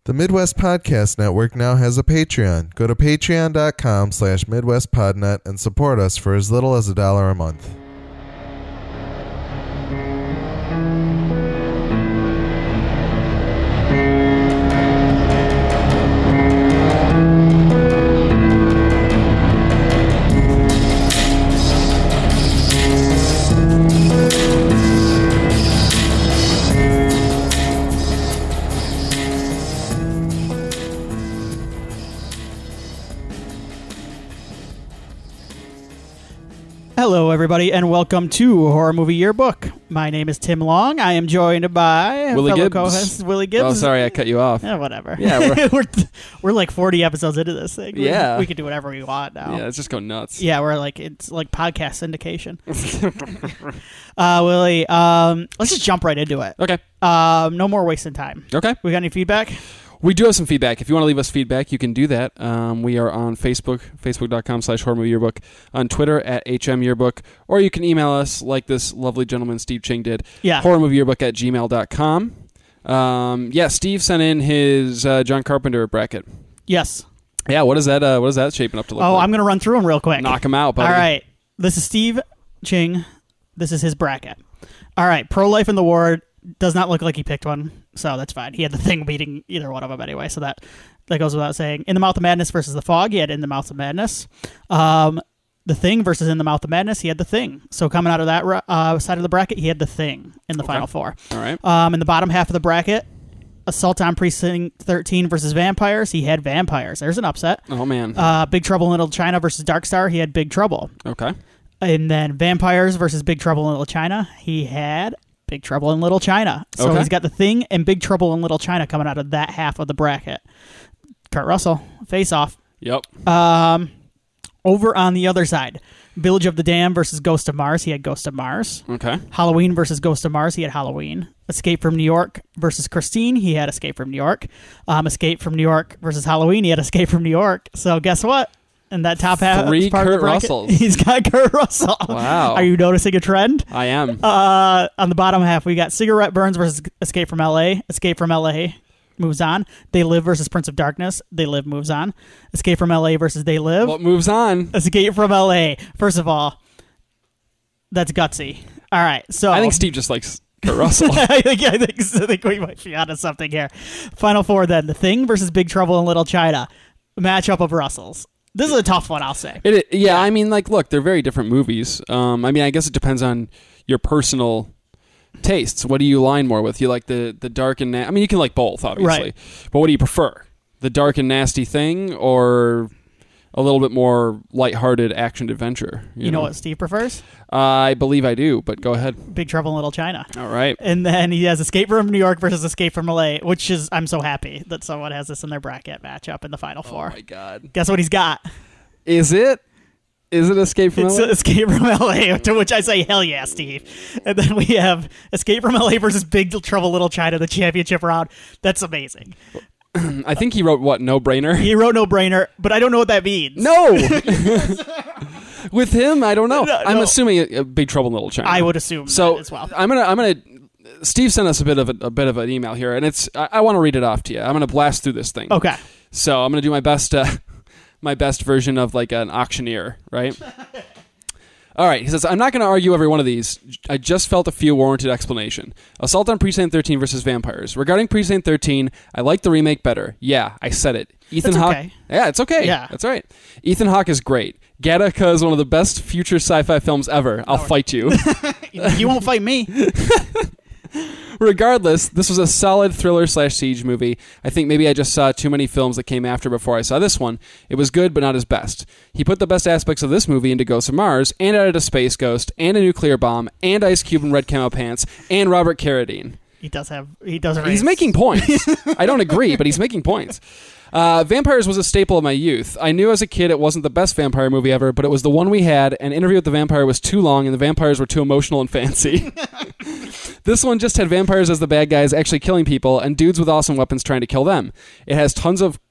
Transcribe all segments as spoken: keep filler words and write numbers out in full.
The Midwest Podcast Network now has a Patreon. Go to patreon.com slash midwestpodnet and support us for as little as a dollar a month. Hello, everybody, and welcome to Horror Movie Yearbook. My name is Tim Long. I am joined by Willie fellow Gibbs. co-host Willie Gibbs. Oh, sorry, I cut you off. Yeah, whatever. Yeah, we're, we're, we're like forty episodes into this thing. We- Yeah. we can do whatever we want now. yeah, let's just go nuts. Yeah, we're like it's like podcast syndication. uh, Willie, um, let's just jump right into it. Okay. Um, no more wasting time. Okay. We got any feedback? We do have some feedback. If you want to leave us feedback, you can do that. Um, we are on Facebook, facebook.com slash horror movie yearbook, on Twitter at H M yearbook, or you can email us like this lovely gentleman Steve Ching did, Yeah. horror movie yearbook at gmail dot com. Um, yeah, Steve sent in his uh, John Carpenter bracket. Yes. Yeah, what is that? Uh, what is that shaping up to look Oh, like? I'm gonna run through them real quick. Knock him out, buddy. All right. This is Steve Ching. This is his bracket. All right. Pro-life in the ward. Does not look like he picked one, so that's fine. He had the Thing beating either one of them anyway, so that that goes without saying. In the Mouth of Madness versus The Fog, he had In the Mouth of Madness. Um, the Thing versus In the Mouth of Madness, he had The Thing. So coming out of that uh, side of the bracket, he had The Thing in the Okay. final four. All right. Um, in the bottom half of the bracket, Assault on Precinct thirteen versus Vampires, he had Vampires. There's an upset. Oh, man. Uh, Big Trouble in Little China versus Dark Star, he had Big Trouble. Okay. And then Vampires versus Big Trouble in Little China, he had Big Trouble in Little China. So Okay. he's got The Thing and Big Trouble in Little China coming out of that half of the bracket. Kurt Russell, face off. Yep. Um, over on the other side, Village of the Damned versus Ghost of Mars, he had Ghost of Mars. Okay. Halloween versus Ghost of Mars, he had Halloween. Escape from New York versus Christine, he had Escape from New York. Um, Escape from New York versus Halloween, he had Escape from New York. So guess what? In that top half, Three part of the Kurt bracket, Russells. he's got Kurt Russell. Wow. Are you noticing a trend? I am. Uh, on the bottom half, we got Cigarette Burns versus Escape from L A. Escape from L A moves on. They Live versus Prince of Darkness. They Live moves on. Escape from L A versus They Live. What moves on? Escape from L A. First of all, that's gutsy. All right, so I think Steve just likes Kurt Russell. I think I think, I think we might be onto something here. Final four then: The Thing versus Big Trouble in Little China. Matchup of Russells. This is a tough one, I'll say. It, yeah, I mean, like, look, they're very different movies. Um, I mean, I guess it depends on your personal tastes. What do you align more with? You like the, the dark and na- I mean, you can like both, obviously. Right. But what do you prefer? The dark and nasty Thing, or a little bit more lighthearted action adventure? You, You know what Steve prefers? Uh, I believe I do, but go ahead. Big Trouble in Little China. All right. And then he has Escape from New York versus Escape from L A, which is, I'm so happy that someone has this in their bracket matchup in the final four. Oh, my God. Guess what he's got? Is it? Is it Escape from It's L A? Escape from L A, to which I say, hell yeah, Steve. And then we have Escape from L A versus Big Trouble Little China, the championship round. That's amazing. I think he wrote, what, No Brainer? He wrote No Brainer, but I don't know what that means. No! With him, I don't know. No, I'm no. assuming a, a Big Trouble in Little China. I would assume So that as well. I'm gonna, I'm gonna. Steve sent us a bit of a, a bit of an email here, and it's. I, I want to read it off to you. I'm gonna blast through this thing. Okay. So I'm gonna do my best, uh, my best version of like an auctioneer, right? All right. He says, I'm not going to argue every one of these. I just felt a few warranted explanation. Assault on Precinct thirteen versus Vampires. Regarding Precinct thirteen, I like the remake better. Yeah, I said it. Ethan That's Hawke. okay. Yeah, it's okay. Yeah. That's all right. Ethan Hawke is great. Gattaca is one of the best future sci-fi films ever. I'll No. fight you. You won't fight me. Regardless, this was a solid thriller slash siege movie. I think maybe I just saw too many films that came after before I saw this one. It was good, but not his best. He put the best aspects of this movie into Ghosts of Mars, and added a space ghost, and a nuclear bomb, and Ice Cube in red camo pants, and Robert Carradine. He does have. He does. He's raise. making points. I don't agree, but he's making points. Uh, Vampires was a staple of my youth. I knew as a kid it wasn't the best vampire movie ever, but it was the one we had, and Interview with the Vampire was too long, and the vampires were too emotional and fancy. This one just had vampires as the bad guys actually killing people, and dudes with awesome weapons trying to kill them. It has tons of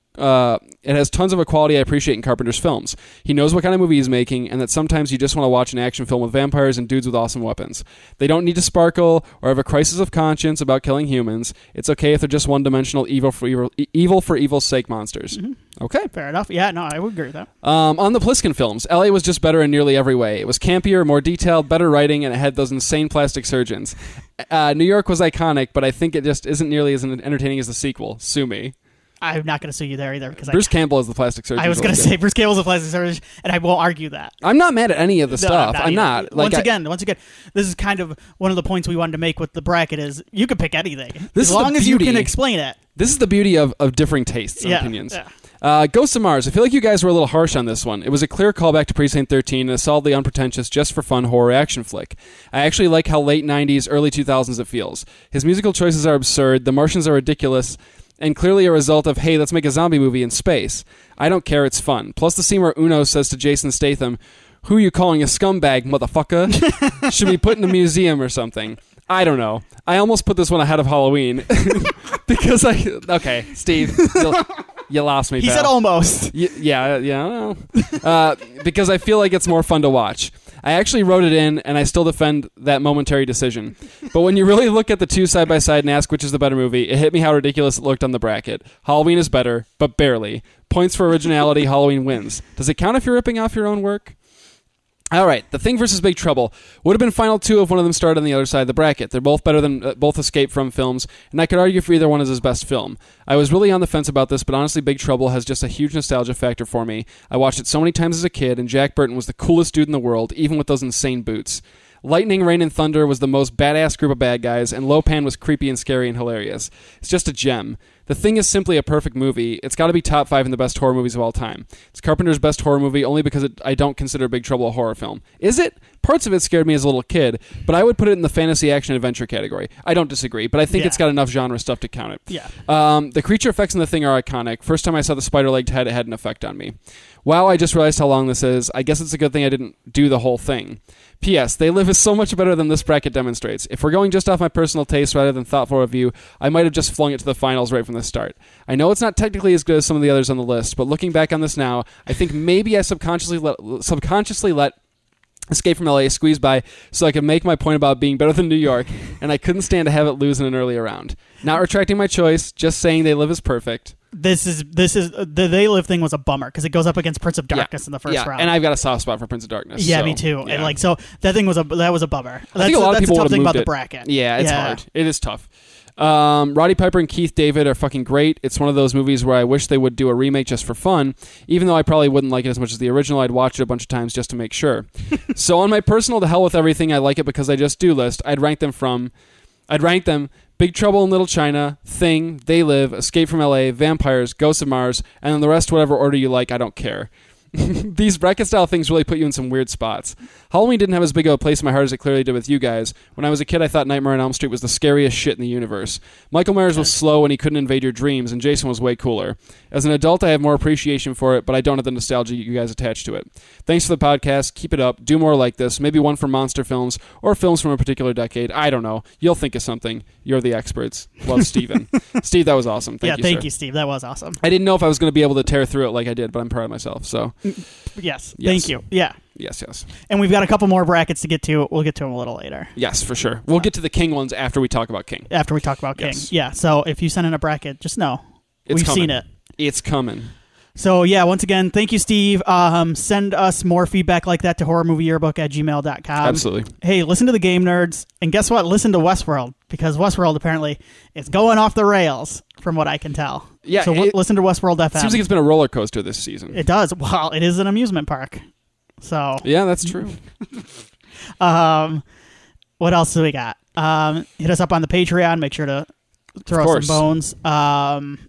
Uh, it has tons of a quality I appreciate in Carpenter's films. He knows what kind of movie he's making, and that sometimes you just want to watch an action film with vampires and dudes with awesome weapons. They don't need to sparkle or have a crisis of conscience about killing humans. It's okay if they're just one-dimensional evil for evil, evil for evil's sake monsters. Mm-hmm. Okay. Fair enough. Yeah, no, I would agree with that. Um, on the Pliskin films, L A was just better in nearly every way. It was campier, more detailed, better writing, and it had those insane plastic surgeons. Uh, New York was iconic, but I think it just isn't nearly as entertaining as the sequel. Sue me. I'm not going to sue you there either because Bruce I, Campbell is the plastic surgeon. I was going to say Bruce Campbell's a plastic surgeon, and I won't argue that. I'm not mad at any of the No, stuff. not I'm either. not. Like, once I, again, once again, this is kind of one of the points we wanted to make with the bracket is you can pick anything This as is long the as you beauty. can explain it. This is the beauty of, of differing tastes and Yeah, opinions. yeah. Uh, Ghosts of Mars. I feel like you guys were a little harsh on this one. It was a clear callback to Precinct thirteen and a solidly unpretentious, just for fun horror action flick. I actually like how late nineties, early two thousands it feels. His musical choices are absurd, the Martians are ridiculous, and clearly a result of, hey, let's make a zombie movie in space. I don't care, it's fun. Plus the scene where Uno says to Jason Statham, "Who you calling a scumbag, motherfucker?" should be put in a museum or something. I don't know. I almost put this one ahead of Halloween. because I... Okay, Steve, you, you lost me, He pal. said almost. Y- yeah, yeah, I don't know. Uh, because I feel like it's more fun to watch. I actually wrote it in, and I still defend that momentary decision. But when you really look at the two side by side and ask which is the better movie, it hit me how ridiculous it looked on the bracket. Halloween is better, but barely. Points for originality, Halloween wins. Does it count if you're ripping off your own work? All right, The Thing versus Big Trouble would have been final two if one of them started on the other side of the bracket. They're both better than uh, both Escape From films, and I could argue for either one as his best film. I was really on the fence about this, but honestly, Big Trouble has just a huge nostalgia factor for me. I watched it so many times as a kid, and Jack Burton was the coolest dude in the world, even with those insane boots. Lightning, Rain, and Thunder was the most badass group of bad guys, and Lopan was creepy and scary and hilarious. It's just a gem. The Thing is simply a perfect movie. It's got to be top five in the best horror movies of all time. It's Carpenter's best horror movie only because it, I don't consider Big Trouble a horror film. Is it? Parts of it scared me as a little kid, but I would put it in the fantasy action adventure category. I don't disagree, but I think Yeah. it's got enough genre stuff to count it. Yeah. Um, the creature effects in The Thing are iconic. First time I saw the spider-legged head, it had an effect on me. Wow, I just realized how long this is. I guess it's a good thing I didn't do the whole thing. P S. They Live is so much better than this bracket demonstrates. If we're going just off my personal taste rather than thoughtful review, I might have just flung it to the finals right from the start. I know it's not technically as good as some of the others on the list, but looking back on this now, I think maybe I subconsciously let, subconsciously let Escape from L A squeeze by so I could make my point about being better than New York, and I couldn't stand to have it lose in an earlier round. Not retracting my choice, just saying They Live is perfect. This is this is the They Live thing was a bummer because it goes up against Prince of Darkness yeah. in the first yeah. round. And I've got a soft spot for Prince of Darkness. yeah, so, me too. yeah. And like so, that thing was a that was a bummer. That's, I think a lot that's of people the tough would have thing about moved the it. bracket. Yeah, it's Yeah. hard. It is tough. Um, Roddy Piper and Keith David are fucking great. It's one of those movies where I wish they would do a remake just for fun. Even though I probably wouldn't like it as much as the original, I'd watch it a bunch of times just to make sure. So on my personal to hell with everything, I like it because I just do list, I'd rank them from, I'd rank them Big Trouble in Little China, Thing, They Live, Escape from L A, Vampires, Ghosts of Mars, and then the rest whatever order you like. I don't care. These bracket style things really put you in some weird spots. Halloween didn't have as big of a place in my heart as it clearly did with you guys. When I was a kid, I thought Nightmare on Elm Street was the scariest shit in the universe. Michael Myers was slow and he couldn't invade your dreams, and Jason was way cooler. As an adult, I have more appreciation for it, but I don't have the nostalgia you guys attach to it. Thanks for the podcast. Keep it up. Do more like this. Maybe one for monster films or films from a particular decade. I don't know. You'll think of something. You're the experts. Love, Steven. Steve, that was awesome. Thank yeah, you, thank sir. you, Steve. That was awesome. I didn't know if I was going to be able to tear through it like I did, but I'm proud of myself. So, Yes, Yes. thank you. Yeah, yes, yes. and we've got a couple more brackets to get to. We'll get to them a little later Yes, for sure. We'll get to the King ones after we talk about King. after we talk about King. Yes. Yeah, so if you send in a bracket, just know It's we've coming. seen it. It's coming. So, yeah, once again, thank you, Steve. Um, send us more feedback like that to horrormovieyearbook at gmail dot com. Absolutely. Hey, listen to the Game Nerds. And guess what? Listen to Westworld, because Westworld apparently is going off the rails, from what I can tell. Yeah, So, w- it- listen to Westworld F M. Seems like it's been a roller coaster this season. It does. Well, it is an amusement park. So, yeah, that's true. um, what else do we got? Um, hit us up on the Patreon. Make sure to throw Of us course. some bones. Um,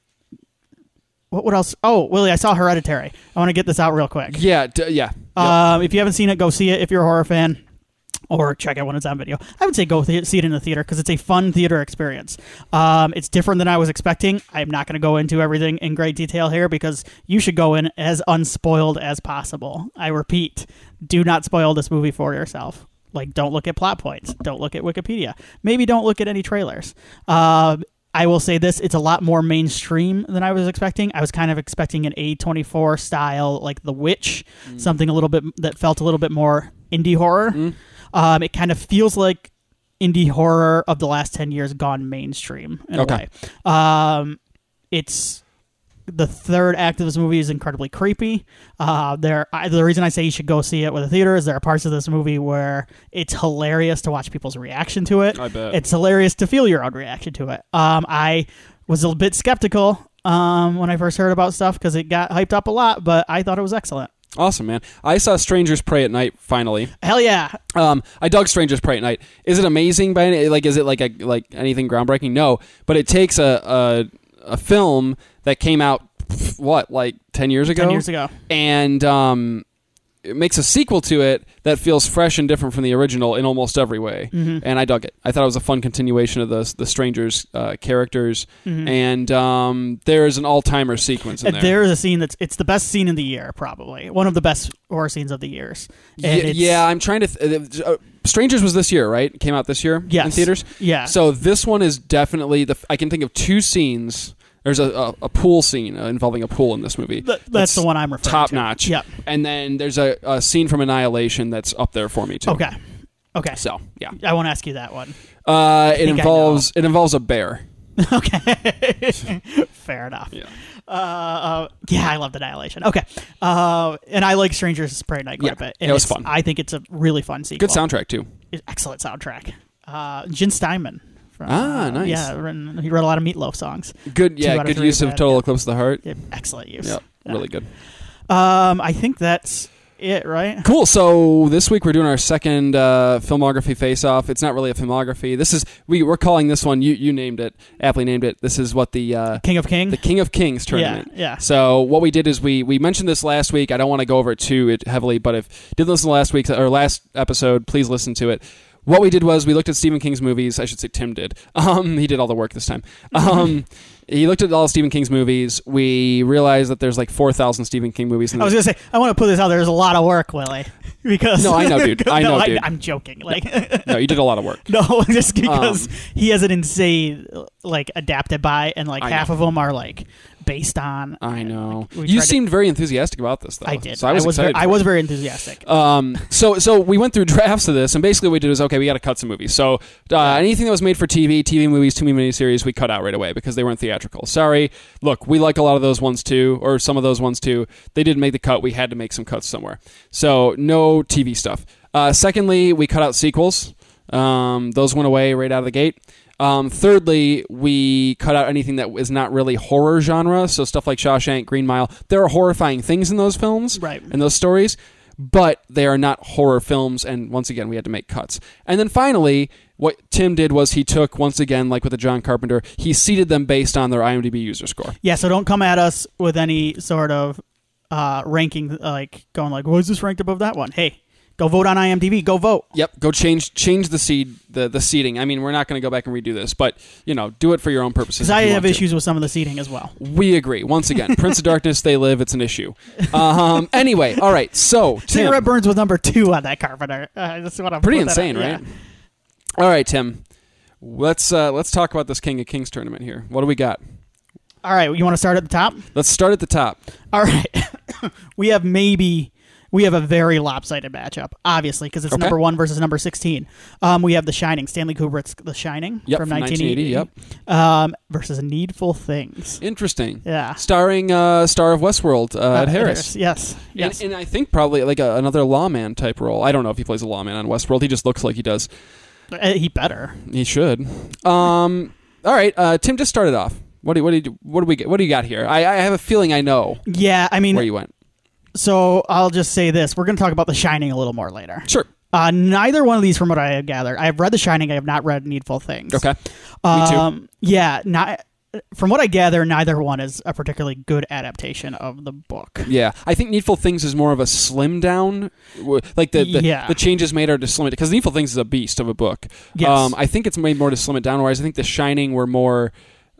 what, what else? Oh, Willie, I saw Hereditary. I want to get this out real quick. Yeah, d- yeah. Yep. Um, if you haven't seen it, go see it if you're a horror fan, or check it when it's on video. I would say go th- see it in the theater because it's a fun theater experience. Um, it's different than I was expecting. I'm not going to go into everything in great detail here because you should go in as unspoiled as possible. I repeat, do not spoil this movie for yourself. Like, don't look at plot points. Don't look at Wikipedia. Maybe don't look at any trailers. Um, I will say this, it's a lot more mainstream than I was expecting. I was kind of expecting an A twenty-four style, like The Witch, mm. something a little bit that felt a little bit more indie horror. Mm. Um, it kind of feels like indie horror of the last ten years gone mainstream in okay. a way. Um, it's the third act of this movie is incredibly creepy. Uh, there, I, the reason I say you should go see it with a theater is there are parts of this movie where it's hilarious to watch people's reaction to it. I bet. It's hilarious to feel your own reaction to it. Um, I was a bit skeptical um, when I first heard about stuff because it got hyped up a lot, but I thought it was excellent. Awesome, man. I saw Strangers Pray at Night finally. Hell yeah. Um, I dug Strangers Pray at Night. Is it amazing by any, like is it like a like anything groundbreaking? No, but it takes a a, a film that came out what like ten years ago. ten years ago. And um it makes a sequel to it that feels fresh and different from the original in almost every way. Mm-hmm. And I dug it. I thought it was a fun continuation of the the Strangers uh, characters. Mm-hmm. And um, there's an all-timer sequence in there. There is a scene that's it's the best scene in the year, probably. One of the best horror scenes of the years. And yeah, yeah, I'm trying to... Th- uh, Strangers was this year, right? It came out this year yes. in theaters? Yeah. So this one is definitely... the. I can think of two scenes... There's a, a, a pool scene uh, involving a pool in this movie. Th- that's, that's the one I'm referring top to. Top notch. Yep. And then there's a, a scene from Annihilation that's up there for me too. Okay. Okay. So yeah, I won't ask you that one. Uh, it involves it involves a bear. Okay. Fair enough. Yeah. Uh, uh, yeah, I loved Annihilation. Okay. Uh, and I like Strangers Pray at Night quite yeah, a bit. And it was fun. I think it's a really fun sequel. Good soundtrack too. Excellent soundtrack. Uh, Jin Steinman. From, ah, uh, nice. Yeah, written, he wrote a lot of Meatloaf songs. Good, yeah, good use of, of Total yeah. Eclipse of the Heart. Yeah, excellent use. Yep, yeah, really good. Um, I think that's it, right? Cool. So this week we're doing our second uh, filmography face-off. It's not really a filmography. This is we we're calling this one. You you named it, aptly named it. This is what the uh, King of King, the King of Kings tournament. Yeah, yeah. So what we did is we we mentioned this last week. I don't want to go over it too heavily, but if you did listen to last week's or last episode, please listen to it. What we did was we looked at Stephen King's movies. I should say Tim did. Um, he did all the work this time. Um, he looked at all of Stephen King's movies. We realized that there's like four thousand Stephen King movies. In I was going to say, I want to put this out there. There's a lot of work, Willie. Because no, I know, dude. I know, no, dude. I, I'm joking. Like, no, you did a lot of work. No, just because um, he has an insane, like, adapted by, and like I half know. of them are like based on. I know. Like, you seemed to, very enthusiastic about this, though. I did. So I was, I was excited. Very, I was very enthusiastic. Um, so so we went through drafts of this, and basically what we did was, okay, we got to cut some movies. So uh, anything that was made for T V, T V movies, T V miniseries, we cut out right away because they weren't theatrical. Sorry. Look, we like a lot of those ones too, or some of those ones too. They didn't make the cut. We had to make some cuts somewhere. So no T V stuff. Uh, secondly, we cut out sequels. Um, those went away right out of the gate. Um, thirdly, we cut out anything that is not really horror genre, so stuff like Shawshank, Green Mile. There are horrifying things in those films, right, in those stories, but they are not horror films, and once again, we had to make cuts. And then finally, what Tim did was he took, once again, like with the John Carpenter, he seeded them based on their IMDb user score. Yeah, so don't come at us with any sort of uh, ranking, like going like, "Was this ranked above that one?" Hey, go vote on IMDb. Go vote. Yep. Go change change the seed the the seating. I mean, we're not going to go back and redo this, but you know, do it for your own purposes. Because I have issues to. with some of the seating as well. We agree. Once again, Prince of Darkness, They Live. It's an issue. Um. Anyway, all right. So Tim, Cigarette Burns was number two on that Carpenter. Uh, that's what I'm pretty insane, right? Yeah. All right, Tim. Let's uh, let's talk about this King of Kings tournament here. What do we got? All right. You want to start at the top? Let's start at the top. All right. we have maybe. We have a very lopsided matchup, obviously, because it's okay. number one versus number sixteen. Um, we have The Shining, Stanley Kubrick's The Shining yep, from, from nineteen eighty. Yep. Um, versus Needful Things. Interesting. Yeah. Starring uh, star of Westworld, uh, uh, Ed Harris. Yes. Yes. And, and I think probably like a, another lawman type role. I don't know if he plays a lawman on Westworld. He just looks like he does. Uh, he better. He should. Um. All right, uh, Tim. Just started off. What do what do you, what do we get? What do you got here? I, I have a feeling I know. Yeah. I mean, where you went. So I'll just say this. We're going to talk about The Shining a little more later. Sure. Uh, neither one of these, from what I have gathered, I have read The Shining. I have not read Needful Things. Okay. Um, Me too. Yeah. Not, from what I gather, neither one is a particularly good adaptation of the book. Yeah. I think Needful Things is more of a slim down. Like the the, yeah. the changes made are to slim it. Because Needful Things is a beast of a book. Yes. Um, I think it's made more to slim it down, whereas I think The Shining were more...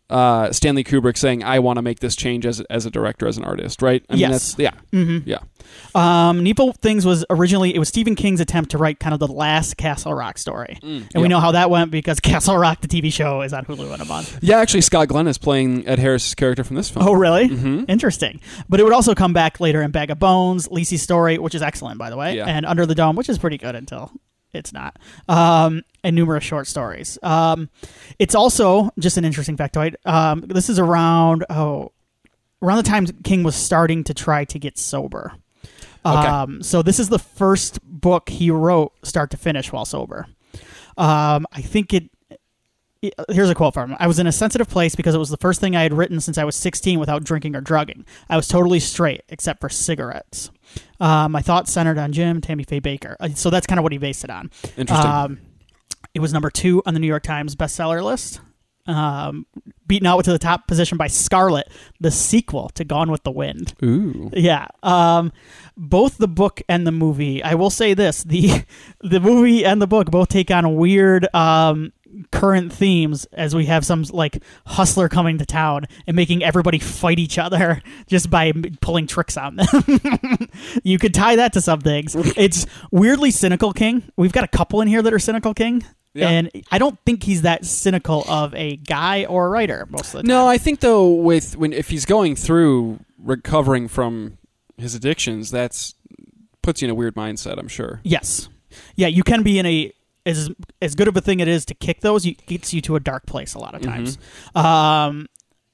uh, Stanley Kubrick saying, "I want to make this change as as a director, as an artist." Right? I mean, Yes. That's, yeah. Mm-hmm. Yeah. Um, Needful Things was originally, it was Stephen King's attempt to write kind of the last Castle Rock story. Mm, and we yep. know how that went because Castle Rock, the T V show, is on Hulu in a month. Yeah. Actually, Scott Glenn is playing Ed Harris's character from this film. Oh, really? Mm-hmm. Interesting. But it would also come back later in Bag of Bones, Lacey's Story, which is excellent, by the way, Yeah. and Under the Dome, which is pretty good until it's not, um, and numerous short stories. Um, it's also, just an interesting factoid, um, this is around, oh, around the time King was starting to try to get sober. Okay. Um, so this is the first book he wrote start to finish while sober. Um, I think it, it, here's a quote from him. I was in a sensitive place because it was the first thing I had written since I was sixteen without drinking or drugging. I was totally straight except for cigarettes. Uh, my thoughts centered on Jim, Tammy Faye Baker. Uh, so that's kind of what he based it on. Interesting. Um, it was number two on the New York Times bestseller list. Um, beaten out to the top position by Scarlet, the sequel to Gone with the Wind. Ooh. Yeah. Um, both the book and the movie, I will say this, the the movie and the book both take on weird um, current themes as we have some like hustler coming to town and making everybody fight each other just by m- pulling tricks on them. You could tie that to some things. It's weirdly cynical King. We've got a couple in here that are cynical King. Yeah. And I don't think he's that cynical of a guy or a writer most of the time. No, I think though with when if he's going through recovering from his addictions, that's puts you in a weird mindset, I'm sure. Yes. Yeah, you can be in a as as good of a thing it is to kick those, it gets you to a dark place a lot of times. Mm-hmm. Um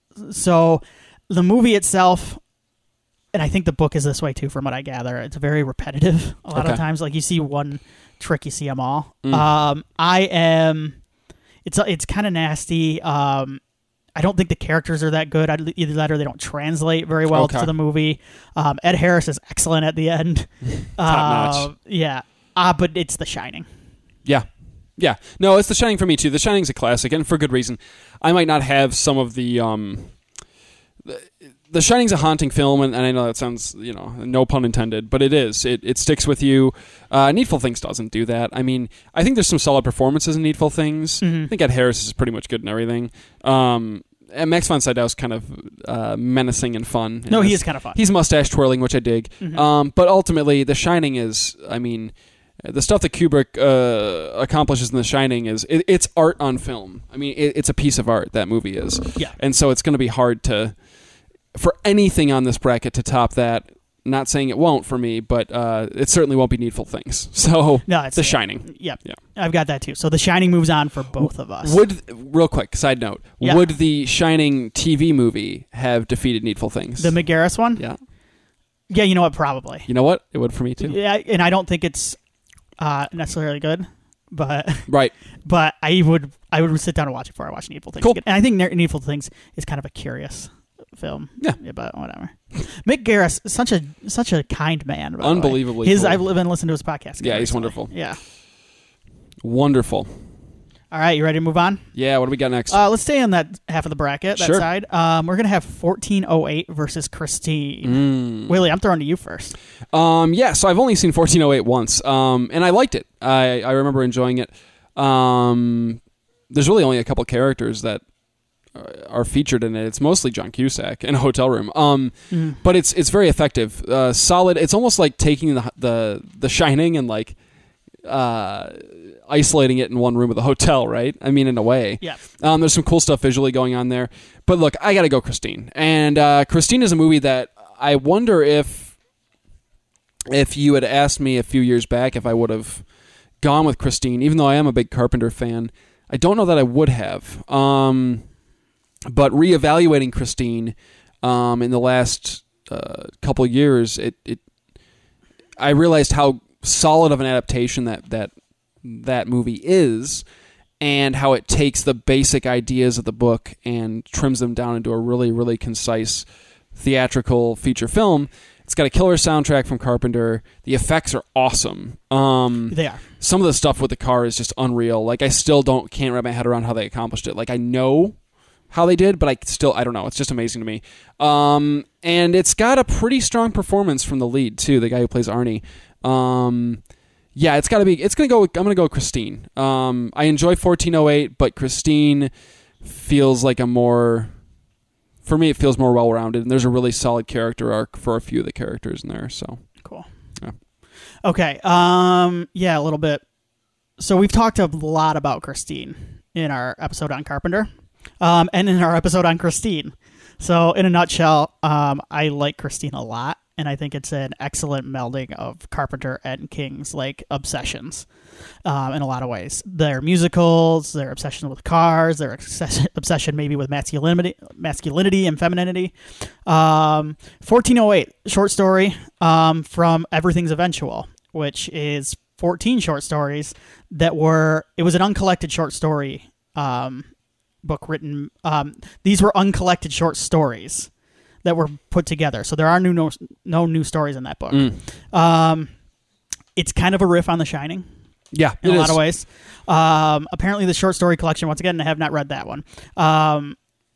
so the movie itself, and I think the book is this way too from what I gather, it's very repetitive a lot Okay. of times. Like you see one trick, you see them all. Mm. Um I am it's it's kind of nasty. Um I don't think the characters are that good. I'd- Either that or they don't translate very well Okay. to the movie. Um, Ed Harris is excellent at the end. Top Uh, notch. Yeah. Uh, but it's The Shining. Yeah. Yeah. No, it's The Shining for me too. The Shining's a classic, and for good reason. I might not have some of the um the, the Shining's a haunting film, and, and I know that sounds, you know, no pun intended, but it is. It it sticks with you. Uh, Needful Things doesn't do that. I mean, I think there's some solid performances in Needful Things. Mhm. I think Ed Harris is pretty much good in everything. Um, and Max von Sydow's kind of uh, menacing and fun. No, in he this. is kind of fun. He's mustache twirling, which I dig. Mhm. Um, but ultimately, The Shining is, I mean, the stuff that Kubrick uh, accomplishes in The Shining is, it, it's art on film. I mean, it, it's a piece of art, that movie is. Yeah. And so it's going to be hard to, for anything on this bracket to top that. Not saying it won't for me, but uh, it certainly won't be Needful Things. So, No, it's The yeah. Shining. Yep. Yeah. I've got that too. So The Shining moves on for both of us. Would, real quick, side note, Yeah. would the Shining T V movie have defeated Needful Things? the McGarris one? Yeah. Yeah, you know what? Probably. You know what? It would for me too. Yeah, and I don't think it's uh, necessarily good, but Right. but I would I would sit down and watch it before I watch Needful Things. Cool. again. And I think Ne- Needful Things is kind of a curious film. Yeah. But whatever. Mick Garris, such a such a kind man. by the way. Unbelievably His cool. I've been listening to his podcast. Yeah, he's recently. wonderful. Yeah. Wonderful. All right, you ready to move on? Yeah, what do we got next? Uh, let's stay on that half of the bracket, that Sure. side. Um, we're gonna have fourteen oh eight versus Christine. Mm. Willie, I'm throwing to you first. Um, yeah, so I've only seen fourteen oh eight once, um, and I liked it. I, I remember enjoying it. Um, there's really only a couple characters that are featured in it. It's mostly John Cusack in a hotel room. Um, Mm. but it's it's very effective. Uh, solid. It's almost like taking the the The Shining and like uh, isolating it in one room of the hotel, right? I mean, in a way. Yeah. Um, there's some cool stuff visually going on there. But look, I got to go Christine. And uh, Christine is a movie that I wonder if if you had asked me a few years back if I would have gone with Christine, even though I am a big Carpenter fan. I don't know that I would have. Um, but reevaluating Christine um, in the last uh, couple of years, it, it I realized how solid of an adaptation that that that movie is, and how it takes the basic ideas of the book and trims them down into a really, really concise theatrical feature film. It's got a killer soundtrack from Carpenter. The effects are awesome. Um, They are. some of the stuff with the car is just unreal. Like, I still don't can't wrap my head around how they accomplished it. Like, I know how they did, but I still I don't know. It's just amazing to me. Um, and it's got a pretty strong performance from the lead too, the guy who plays Arnie. Um, yeah, it's got to be. It's gonna go. I'm gonna go with Christine. Um, I enjoy fourteen oh eight, but Christine feels like a more, for me, it feels more well-rounded, and there's a really solid character arc for a few of the characters in there. So Cool. Yeah. Okay. Um. Yeah, a little bit. So we've talked a lot about Christine in our episode on Carpenter, um, and in our episode on Christine. So in a nutshell, um, I like Christine a lot, and I think it's an excellent melding of Carpenter and King's like obsessions, um, in a lot of ways. Their musicals, their obsession with cars, their obsession, obsession maybe with masculinity, masculinity and femininity. Um, fourteen oh eight short story um, from Everything's Eventual, which is fourteen short stories that were. It was an uncollected short story um, book written. Um, these were uncollected short stories that were put together. So there are new no, no new stories in that book. Mm. Um, it's kind of a riff on The Shining yeah, in it a is. lot of ways. Um, apparently, the short story collection. Once again, I have not read that one. Um,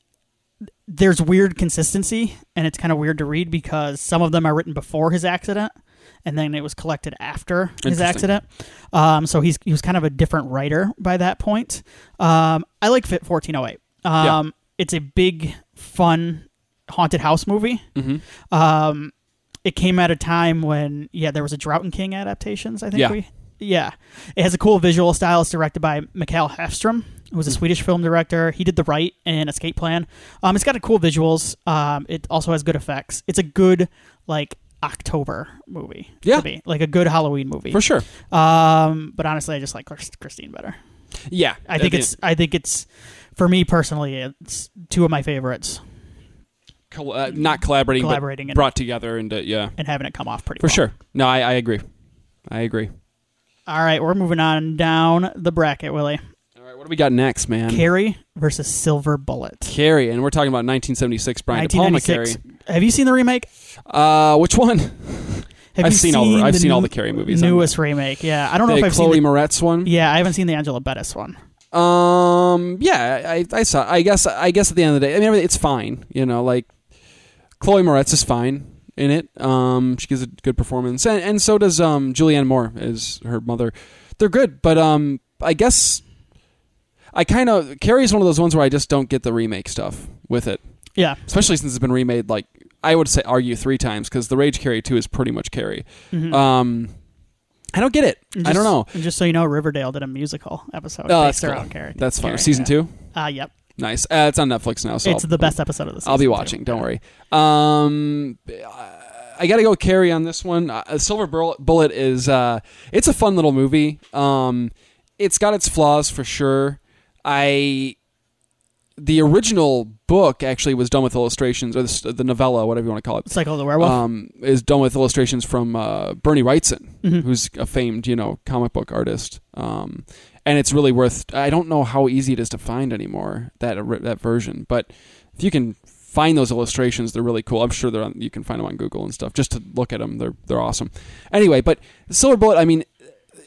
there's weird consistency, and it's kind of weird to read because some of them are written before his accident, and then it was collected after his Interesting. accident. Um, so he's he was kind of a different writer by that point. Um, I like Fit fourteen oh eight. Um, Yeah. It's a big, fun haunted house movie. Mm-hmm. Um, it came at a time when yeah there was a Drought and King adaptations. I think Yeah. we yeah it has a cool visual style. It's directed by Mikael Hafström, who was a Swedish film director. He did The Right and Escape Plan. Um, it's got a cool visuals. Um, it also has good effects. It's a good like October movie. Yeah. to me. Like a good Halloween movie For sure. Um, but honestly, I just like Chris- Christine better. Yeah. I think it's I think it's for me personally, it's two of my favorites. Col- uh, not collaborating, Collaborating but and- brought together and uh, yeah, And having it come off pretty for well. sure. No, I, I agree. I agree. All right, we're moving on down the bracket, Willie. All right, what do we got next, man? Carrie versus Silver Bullet. Carrie, and we're talking about nineteen seventy-six Brian De Palma Carrie. Have you seen the remake? Uh, which one? Have I've you seen all the- I've the seen all new- the Carrie movies. Newest remake, yeah. I don't know The if I've Chloe seen. The, Moretz one. yeah, I haven't seen the Angela Bettis one. Um. Yeah, I, I saw. I guess. I guess at the end of the day, I mean, it's fine. You know, like Chloe Moretz is fine in it. Um, she gives a good performance, and, and so does um Julianne Moore as her mother. They're good, but um, I guess I kind of Carrie's one of those ones where I just don't get the remake stuff with it, Yeah. especially since it's been remade. Like I would say, argue three times because the Rage Carrie two is pretty much Carrie. Mhm. Um, I don't get it. And I don't just- know. And just so you know, Riverdale did a musical episode Oh, based that's around cool. Carrie. That's fun. Carrie, Season yeah. two. Uh, yep. Nice. Uh, it's on Netflix now, so It's I'll, the best episode of the season. I'll be too. watching. Don't worry. Um, I got to go Carrie on this one. Uh, Silver Bur- Bullet is uh, it's a fun little movie. Um, it's got its flaws for sure. I the original book actually was done with illustrations, or the, the novella, whatever you want to call it. Psycho the Werewolf. Um, is done with illustrations from uh, Bernie Wrightson, Mhm. who's a famed, you know, comic book artist. Um, and it's really worth. I don't know how easy it is to find anymore that that version, but if you can find those illustrations, they're really cool. I'm sure they're on, you can find them on Google and stuff. Just to look at them, they're they're awesome. Anyway, but Silver Bullet, I mean,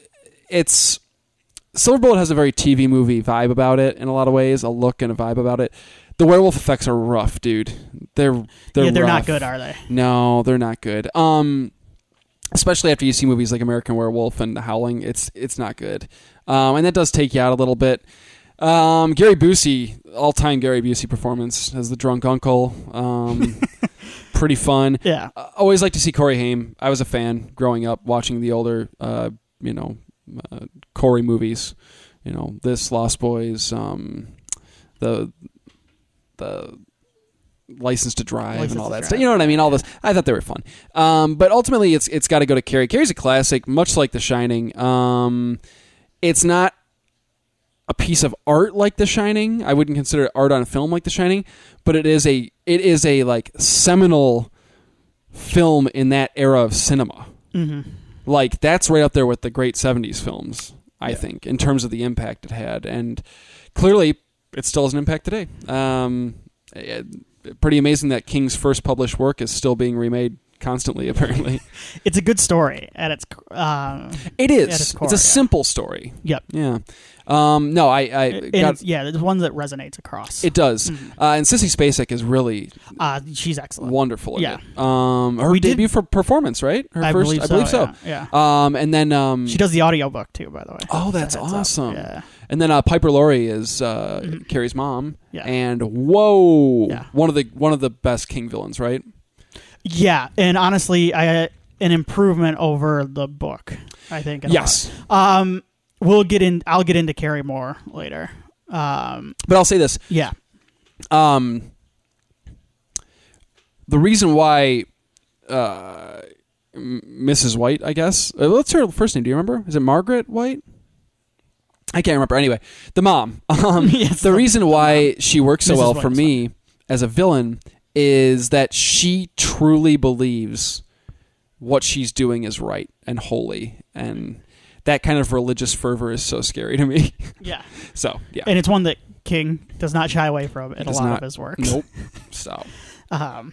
it's Silver Bullet has a very T V movie vibe about it in a lot of ways, a look and a vibe about it. The werewolf effects are rough, dude. They're they're yeah, they're rough. not good, are they? No, they're not good. Um, especially after you see movies like American Werewolf and The Howling, it's it's not good. Um, and that does take you out a little bit. Um, Gary Busey, all-time Gary Busey performance as the drunk uncle. Um, pretty fun. Yeah. I always like to see Corey Haim. I was a fan growing up, watching the older, uh, you know, uh, Corey movies. You know, this Lost Boys, um, the the License to Drive, License and all to that Drive. stuff. You know what I mean? All this. I thought they were fun. Um, but ultimately, it's it's got to go to Carrie. Carrie's a classic, much like The Shining. Um, it's not a piece of art like The Shining. I wouldn't consider it art on film like The Shining, but it is a it is a like seminal film in that era of cinema. Mm-hmm. Like that's right up there with the great seventies films, I Yeah. think, in terms of the impact it had, and clearly it still has an impact today. Um, it, pretty amazing that King's first published work is still being remade constantly. Apparently, It's a good story at its. Um, it At is. its core, it's a yeah. simple story. yep. Yeah. Um, no, I. I And got, it's, yeah, it's one that resonates across. it does. Mm-hmm. Uh, and Sissy Spacek is really uh, she's excellent. wonderful. In Yeah. it. Um, her We did- debut for performance, right? Her I first, believe I so. believe so. Yeah. yeah. Um, and then um, She does the audiobook too, by the way. Oh, that's Heads up. awesome. Yeah. And then uh, Piper Laurie is uh, Mhm. Carrie's mom. Yeah. And whoa, Yeah. one of the one of the best King villains, right? Yeah, and honestly, I an improvement over the book. I think. in a Yes. lot. Um, we'll get in. I'll get into Carrie more later. Um, But I'll say this: yeah. um, the reason why uh, M- Missus White, I guess, uh, what's her first name? Do you remember? Is it Margaret White? I can't remember. Anyway, the mom. Um, Yes, the the- reason why she works so Missus well White for is me as a villain is that she truly believes what she's doing is right and holy, and that kind of religious fervor is so scary to me. Yeah, So yeah, and it's one that King does not shy away from in a does lot not- of his work. nope. So Um,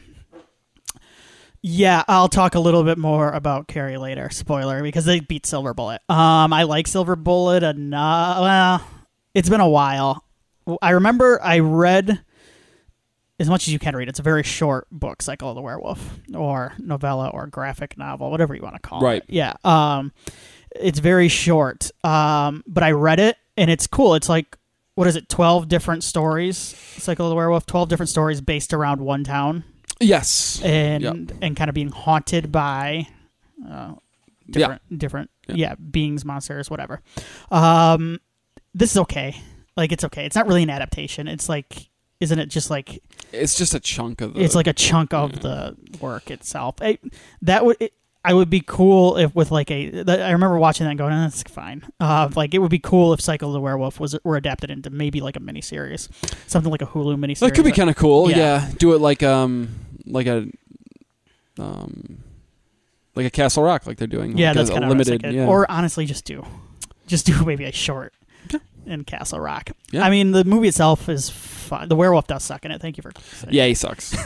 yeah, I'll talk a little bit more about Carrie later. Spoiler, because they beat Silver Bullet. Um, I like Silver Bullet enough. Well, it's been a while. I remember I read as much as you can read. It's a very short book, Cycle of the Werewolf, or novella, or graphic novel, whatever you want to call Right. it. Yeah. Um, it's very short. Um, but I read it, and it's cool. It's like, what is it? Twelve different stories. Cycle of the Werewolf. Twelve different stories based around one town. yes, and Yep. and kind of being haunted by uh, different different Yeah. yeah. beings, monsters, whatever. Um, this is okay. Like, it's okay. It's not really an adaptation. It's like, isn't it just like it's just a chunk of the. it's like a chunk of the work itself. I, that would it, I would be cool if with like a. That, I remember watching that and going, oh, that's fine. Uh, like, it would be cool if Cycle of the Werewolf was were adapted into maybe like a miniseries, something like a Hulu miniseries. That could be kind of cool. Yeah. Yeah. do it like um like a um like a Castle Rock, like they're doing. Yeah, like that's a, kind a of limited. what I was thinking. Yeah. Or honestly, just do, just do maybe a short Yeah. in Castle Rock. Yeah. I mean, the movie itself is fun. The werewolf does suck in it. Thank you for saying. yeah, he sucks.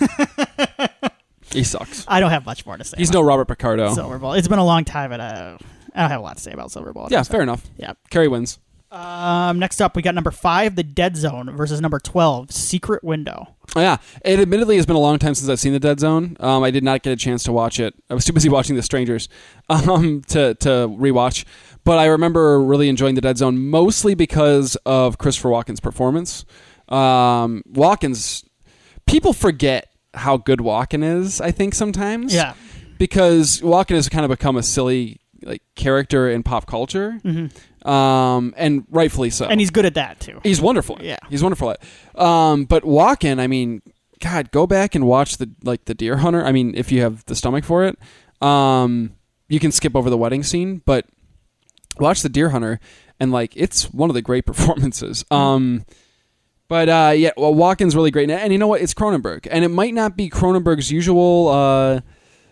he sucks. I don't have much more to say. He's about no Robert Picardo. Silver Bullet. It's been a long time, and uh, I don't have a lot to say about Silver Bullet. Yeah, I'm sorry. fair enough. Yeah. Carrie wins. Um, next up, we got number five, The Dead Zone, versus number twelve, Secret Window. Oh, yeah, it admittedly has been a long time since I've seen The Dead Zone. Um, I did not get a chance to watch it. I was too busy watching The Strangers um, to to rewatch. But I remember really enjoying The Dead Zone, mostly because of Christopher Walken's performance. Um, Walken's people forget how good Walken is, I think, sometimes. Yeah. Because Walken has kind of become a silly like character in pop culture, Mm-hmm. um, and rightfully so. And he's good at that too. He's wonderful. at it. Yeah. He's wonderful at it. Um, but Walken, I mean, God, go back and watch the like the Deer Hunter. I mean, if you have the stomach for it, um, you can skip over the wedding scene, but watch the Deer Hunter, and like it's one of the great performances. Um, but uh, yeah, well, Walken's really great, and, and you know what? It's Cronenberg, and it might not be Cronenberg's usual. Uh,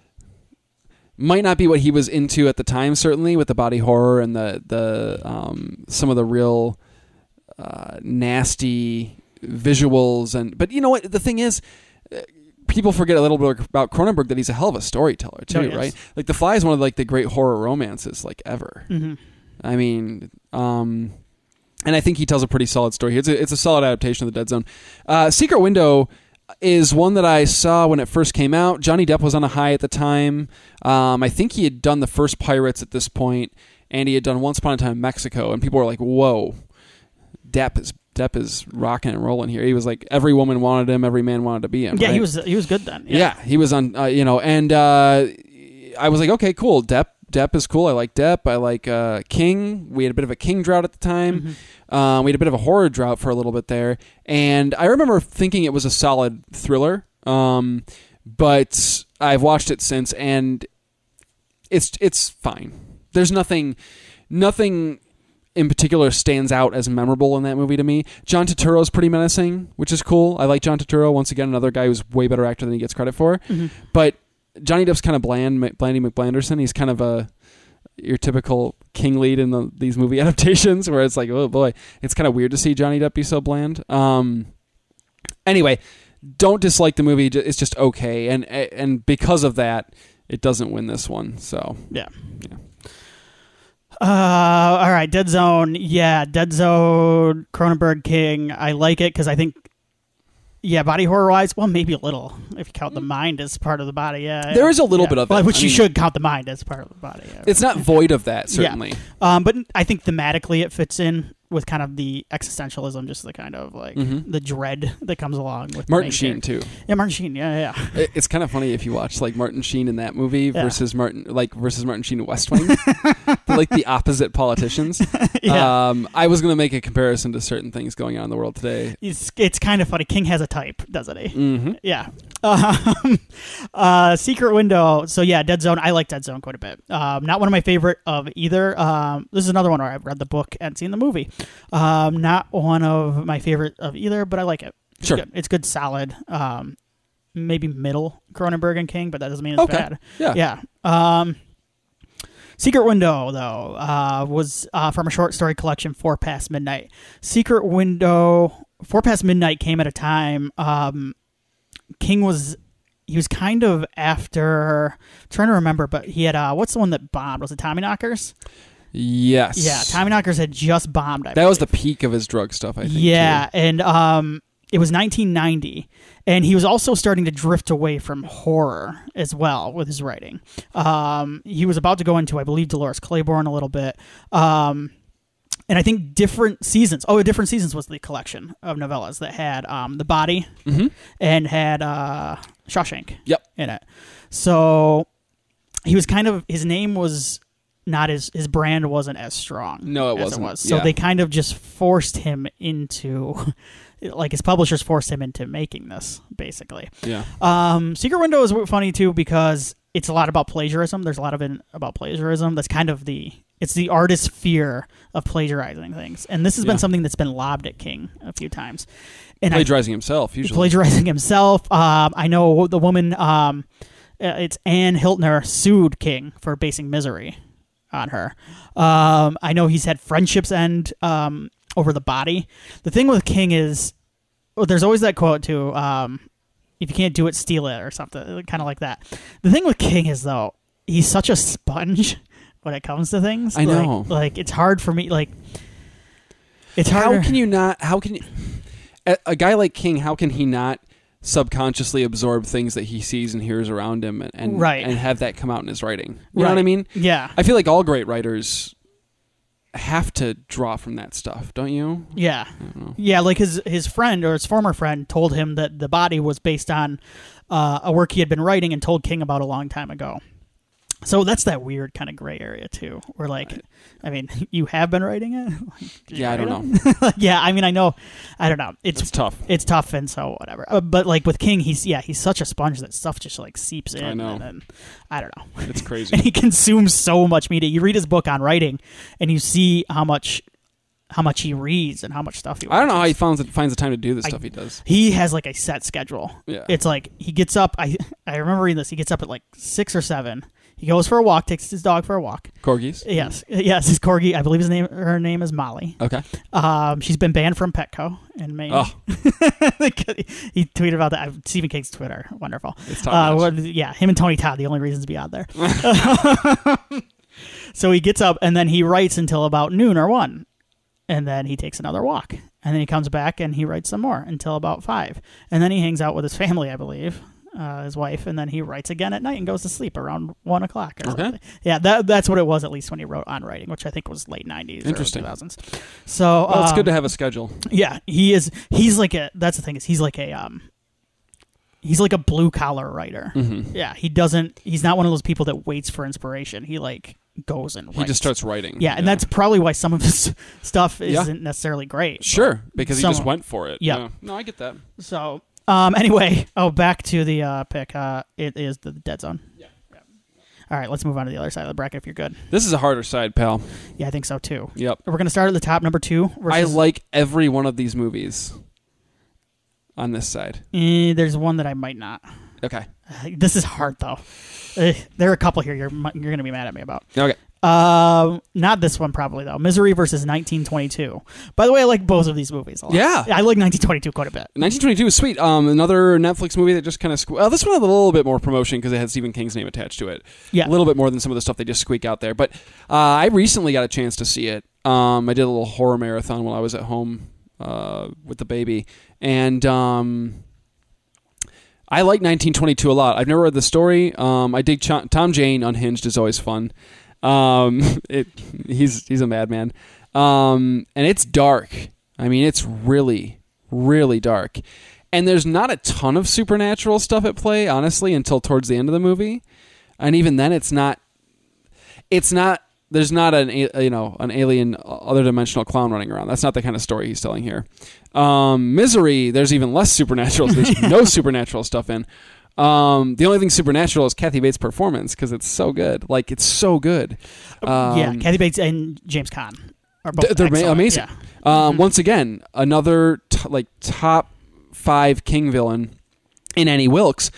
might not be what he was into at the time, certainly with the body horror and the the um, some of the real uh, nasty visuals. And but you know what? The thing is, uh, people forget a little bit about Cronenberg that he's a hell of a storyteller too, Oh, yes. right? Like The Fly is one of like the great horror romances like ever. Mm-hmm. I mean, um, and I think he tells a pretty solid story. It's a, it's a solid adaptation of The Dead Zone. Uh, Secret Window is one that I saw when it first came out. Johnny Depp was on a high at the time. Um, I think he had done the first Pirates at this point, and he had done Once Upon a Time in Mexico, and people were like, whoa, Depp is Depp is rocking and rolling here. He was like, every woman wanted him, every man wanted to be him. Yeah, right? he was he was good then. Yeah, Yeah. he was on, uh, you know, and uh, I was like, okay, cool. Depp, Depp is cool. I like Depp. I like uh, King. We had a bit of a King drought at the time. Mhm. Um, we had a bit of a horror drought for a little bit there, and I remember thinking it was a solid thriller. Um, but I've watched it since, and it's it's fine. There's nothing, nothing in particular stands out as memorable in that movie to me. John Turturro's pretty menacing, which is cool. I like John Turturro. Once again, another guy who's way better actor than he gets credit for. Mhm. But Johnny Depp's kind of bland, Blandy McBlanderson. He's kind of a your typical King lead in the, these movie adaptations, where it's like, oh boy, it's kind of weird to see Johnny Depp be so bland. Um, anyway, don't dislike the movie; it's just okay, and and because of that, it doesn't win this one. So Yeah. yeah. Uh, all right, Dead Zone. Yeah, Dead Zone, Cronenberg, King. I like it because I think, yeah, body horror wise, well, maybe a little if you count the mind as part of the body. Yeah, There yeah. is a little yeah. bit of well, it. which I you mean, should count the mind as part of the body. Yeah. It's not void of that, certainly. Yeah. Um, but I think thematically it fits in with kind of the existentialism, just the kind of like Mhm. the dread that comes along with Martin the main Sheen character. too. Yeah, Martin Sheen. Yeah, yeah. It- It's kind of funny if you watch like Martin Sheen in that movie Yeah. versus Martin like versus Martin Sheen in West Wing. They're like the opposite politicians. Yeah. Um, I was going to make a comparison to certain things going on in the world today. It's it's kind of funny. King has a type, doesn't he? hmm Yeah. Um, uh, Secret Window. So yeah, Dead Zone. I like Dead Zone quite a bit. Um, not one of my favorite of either. Um, this is another one where I've read the book and seen the movie. Um, not one of my favorite of either, but I like it. It's Sure. good. It's good, solid. Um, maybe middle Cronenberg and King, but that doesn't mean it's Okay. bad. Yeah. Yeah. Um, Secret Window, though, uh, was uh, from a short story collection, Four Past Midnight. Secret Window, Four Past Midnight came at a time. Um, King was, he was kind of after, I'm trying to remember, but he had, uh, what's the one that bombed? Was it Tommyknockers? Yes. Yeah, Tommyknockers had just bombed. I That was the believe. peak of his drug stuff, I think. Yeah, too. and um, it was nineteen ninety, and he was also starting to drift away from horror as well with his writing. Um, he was about to go into, I believe, Dolores Claiborne a little bit. Um, and I think different seasons. Oh, different seasons was the collection of novellas that had um, The Body Mhm. and had uh, Shawshank Yep. in it. So he was kind of, his name was not as, his brand wasn't as strong. No, it as wasn't. It was. So Yeah. they kind of just forced him into, like his publishers forced him into making this, basically. Yeah. Um, Secret Window is funny too because it's a lot about plagiarism. There's a lot of it about plagiarism. That's kind of the, it's the artist's fear of plagiarizing things. And this has Yeah. been something that's been lobbed at King a few times. And I, Plagiarizing himself, usually. plagiarizing himself. Um, I know the woman, um, uh, it's Anne Hiltner, sued King for basing Misery on her. Um, I know he's had friendships end um, over The Body. The thing with King is, well, there's always that quote too, um, if you can't do it, steal it, or something, kind of like that. The thing with King is, though, he's such a sponge when it comes to things. I know. Like, like it's hard for me, like, it's How hard. can you not? How can you, a, a guy like King? How can he not subconsciously absorb things that he sees and hears around him, and and, Right. and have that come out in his writing? You know Right. what I mean? Yeah. I feel like all great writers have to draw from that stuff, don't you? Yeah. I don't know. Yeah, like his his friend or his former friend told him that The Body was based on uh, a work he had been writing and told King about a long time ago. So that's that weird kind of gray area too, where like, Right. I mean, you have been writing it. Like, did you Yeah, I write don't it? know. Yeah, I mean, I know, I don't know. It's It's tough. it's tough, and so whatever. Uh, but like with King, he's yeah, he's such a sponge that stuff just like seeps in. I know. And, then I don't know. It's And crazy. he consumes so much media. You read his book on writing, and you see how much how much he reads and how much stuff he. I don't know how he watches. finds finds the time to do the I- stuff he does. He has like a set schedule. Yeah. It's like he gets up. I I remember reading this. He gets up at like six or seven. He goes for a walk. Takes his dog for a walk. Corgis. Yes, yes. His corgi. I believe his name. Her name is Molly. Okay. Um, she's been banned from Petco in Maine. Oh, He tweeted about that. Stephen King's Twitter. Wonderful. it's top Uh, notch. what- yeah, him and Tony Todd, the only reasons to be on there. So he gets up and then he writes until about noon or one. And then he takes another walk. And then he comes back and he writes some more until about five. And then he hangs out with his family, I believe, uh, his wife. And then he writes again at night and goes to sleep around one o'clock or Okay. something. Yeah, that, that's what it was, at least when he wrote On Writing, which I think was late nineties or Interesting. two thousands. So, Well, it's um, good to have a schedule. yeah, he is. He's like a. That's the thing is he's like a. Um, he's like a blue collar writer. hmm Yeah, he doesn't. He's not one of those people that waits for inspiration. He like goes and He writes. just starts writing. Yeah, and that's probably why some of his stuff Yeah. isn't necessarily great. sure because he some- just went for it. Yeah. No, I get that. So, um, anyway, oh, back to the uh, pick. Uh, it is the Dead Zone. Yeah. All right, let's move on to the other side of the bracket if you're good. This is a harder side, pal. Yeah, I think so too. Yep. We're gonna start at the top, number two. I Versus, like every one of these movies on this side. Eh, there's one that I might not. Okay. Uh, this is hard though. Uh, there are a couple here you're mi- you're gonna be mad at me about. Okay. Um, not this one probably though. Misery versus nineteen twenty-two. By the way, I like both of these movies a lot. Yeah. I like nineteen twenty-two quite a bit. nineteen twenty-two is sweet. Um, another Netflix movie that just kind of sque- uh, this one had a little bit more promotion because it had Stephen King's name attached to it. Yeah. A little bit more than some of the stuff they just squeak out there. But uh, I recently got a chance to see it. Um, I did a little horror marathon while I was at home uh, with the baby, and um, I like nineteen twenty-two a lot. I've never read the story. Um, I dig Ch- Tom Jane. Unhinged is always fun. Um, it he's he's a madman, um, and it's dark. I mean, it's really, really dark. And there's not a ton of supernatural stuff at play, honestly, until towards the end of the movie. And even then, it's not. It's not. There's not an you know an alien, other dimensional clown running around. That's not the kind of story he's telling here. Um, Misery. There's even less supernatural. There's no supernatural stuff in. Um, the only thing supernatural is Kathy Bates' performance because it's so good. Like it's so good. Um, yeah, Kathy Bates and James Caan are both they're excellent. amazing. Yeah. Um, Mm-hmm. Once again, another t- like top five King villain in Annie Wilkes,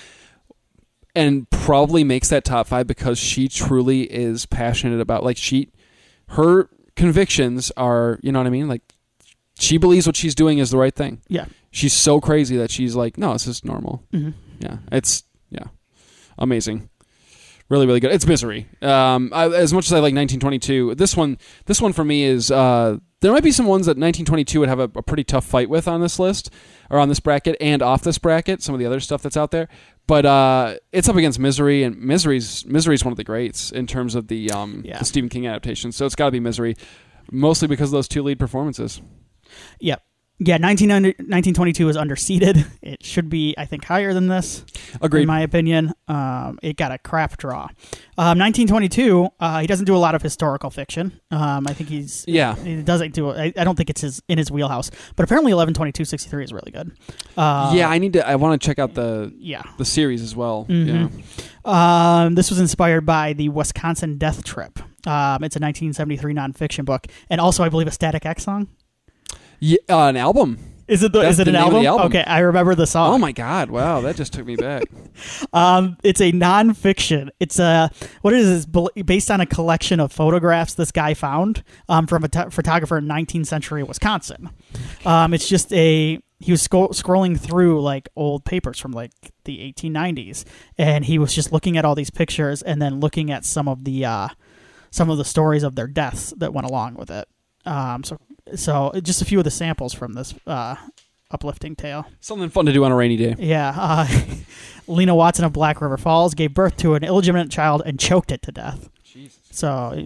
and probably makes that top five because she truly is passionate about like she, her convictions are you know what I mean like she believes what she's doing is the right thing. Yeah. She's so crazy that she's like, no, this is normal. Mm-hmm. Yeah, it's yeah, amazing, really, really good. It's Misery. Um, I, as much as I like nineteen twenty-two, this one, this one for me is. Uh, there might be some ones that nineteen twenty-two would have a, a pretty tough fight with on this list or on this bracket and off this bracket. Some of the other stuff that's out there, but uh, it's up against Misery, and Misery's Misery's one of the greats in terms of the um, Yeah. the Stephen King adaptation. So it's got to be Misery, mostly because of those two lead performances. Yep. Yeah, nineteen twenty-two is underseeded. It should be, I think, higher than this. Agreed. In my opinion. Um, it got a crap draw. Um, nineteen twenty-two, uh, he doesn't do a lot of historical fiction. Um, I think he's... Yeah. He doesn't do... I, I don't think it's his in his wheelhouse. But apparently eleven twenty-two sixty-three is really good. Uh, yeah, I need to. I want to check out the Yeah. the series as well. Mhm. Yeah. Um, this was inspired by the Wisconsin Death Trip. Um, it's a nineteen seventy-three nonfiction book. And also, I believe, a Static X song. Yeah, uh, an album. Is it the, That's is it the an name of album? the album. Okay, I remember the song. Oh my God! Wow, that just took me back. Um, it's a nonfiction. It's a what it is is bel- based on a collection of photographs this guy found um, from a t- photographer in nineteenth century Wisconsin. Um, it's just a he was sco- scrolling through like old papers from like the eighteen nineties, and he was just looking at all these pictures and then looking at some of the uh, some of the stories of their deaths that went along with it. Um, so so just a few of the samples from this uh, uplifting tale. Something fun to do on a rainy day. Yeah. Uh, Lena Watson of Black River Falls gave birth to an illegitimate child and choked it to death. Jesus. So,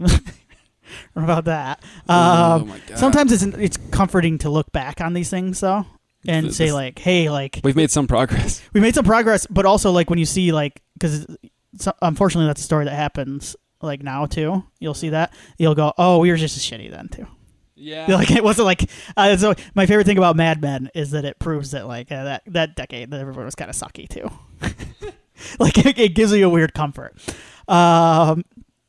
about that. Oh, Um, my God. sometimes it's it's comforting to look back on these things, though, and This- say, like, hey, like, We've made some progress. we made some progress, but also, like, when you see, like, because so, unfortunately that's a story that happens, like, now, too. You'll see that. You'll go, oh, we were just as shitty then, too. Yeah. Like it wasn't like uh, so. My favorite thing about Mad Men is that it proves that like uh, that that decade that everyone was kind of sucky too. Like it, it gives you a weird comfort. Um,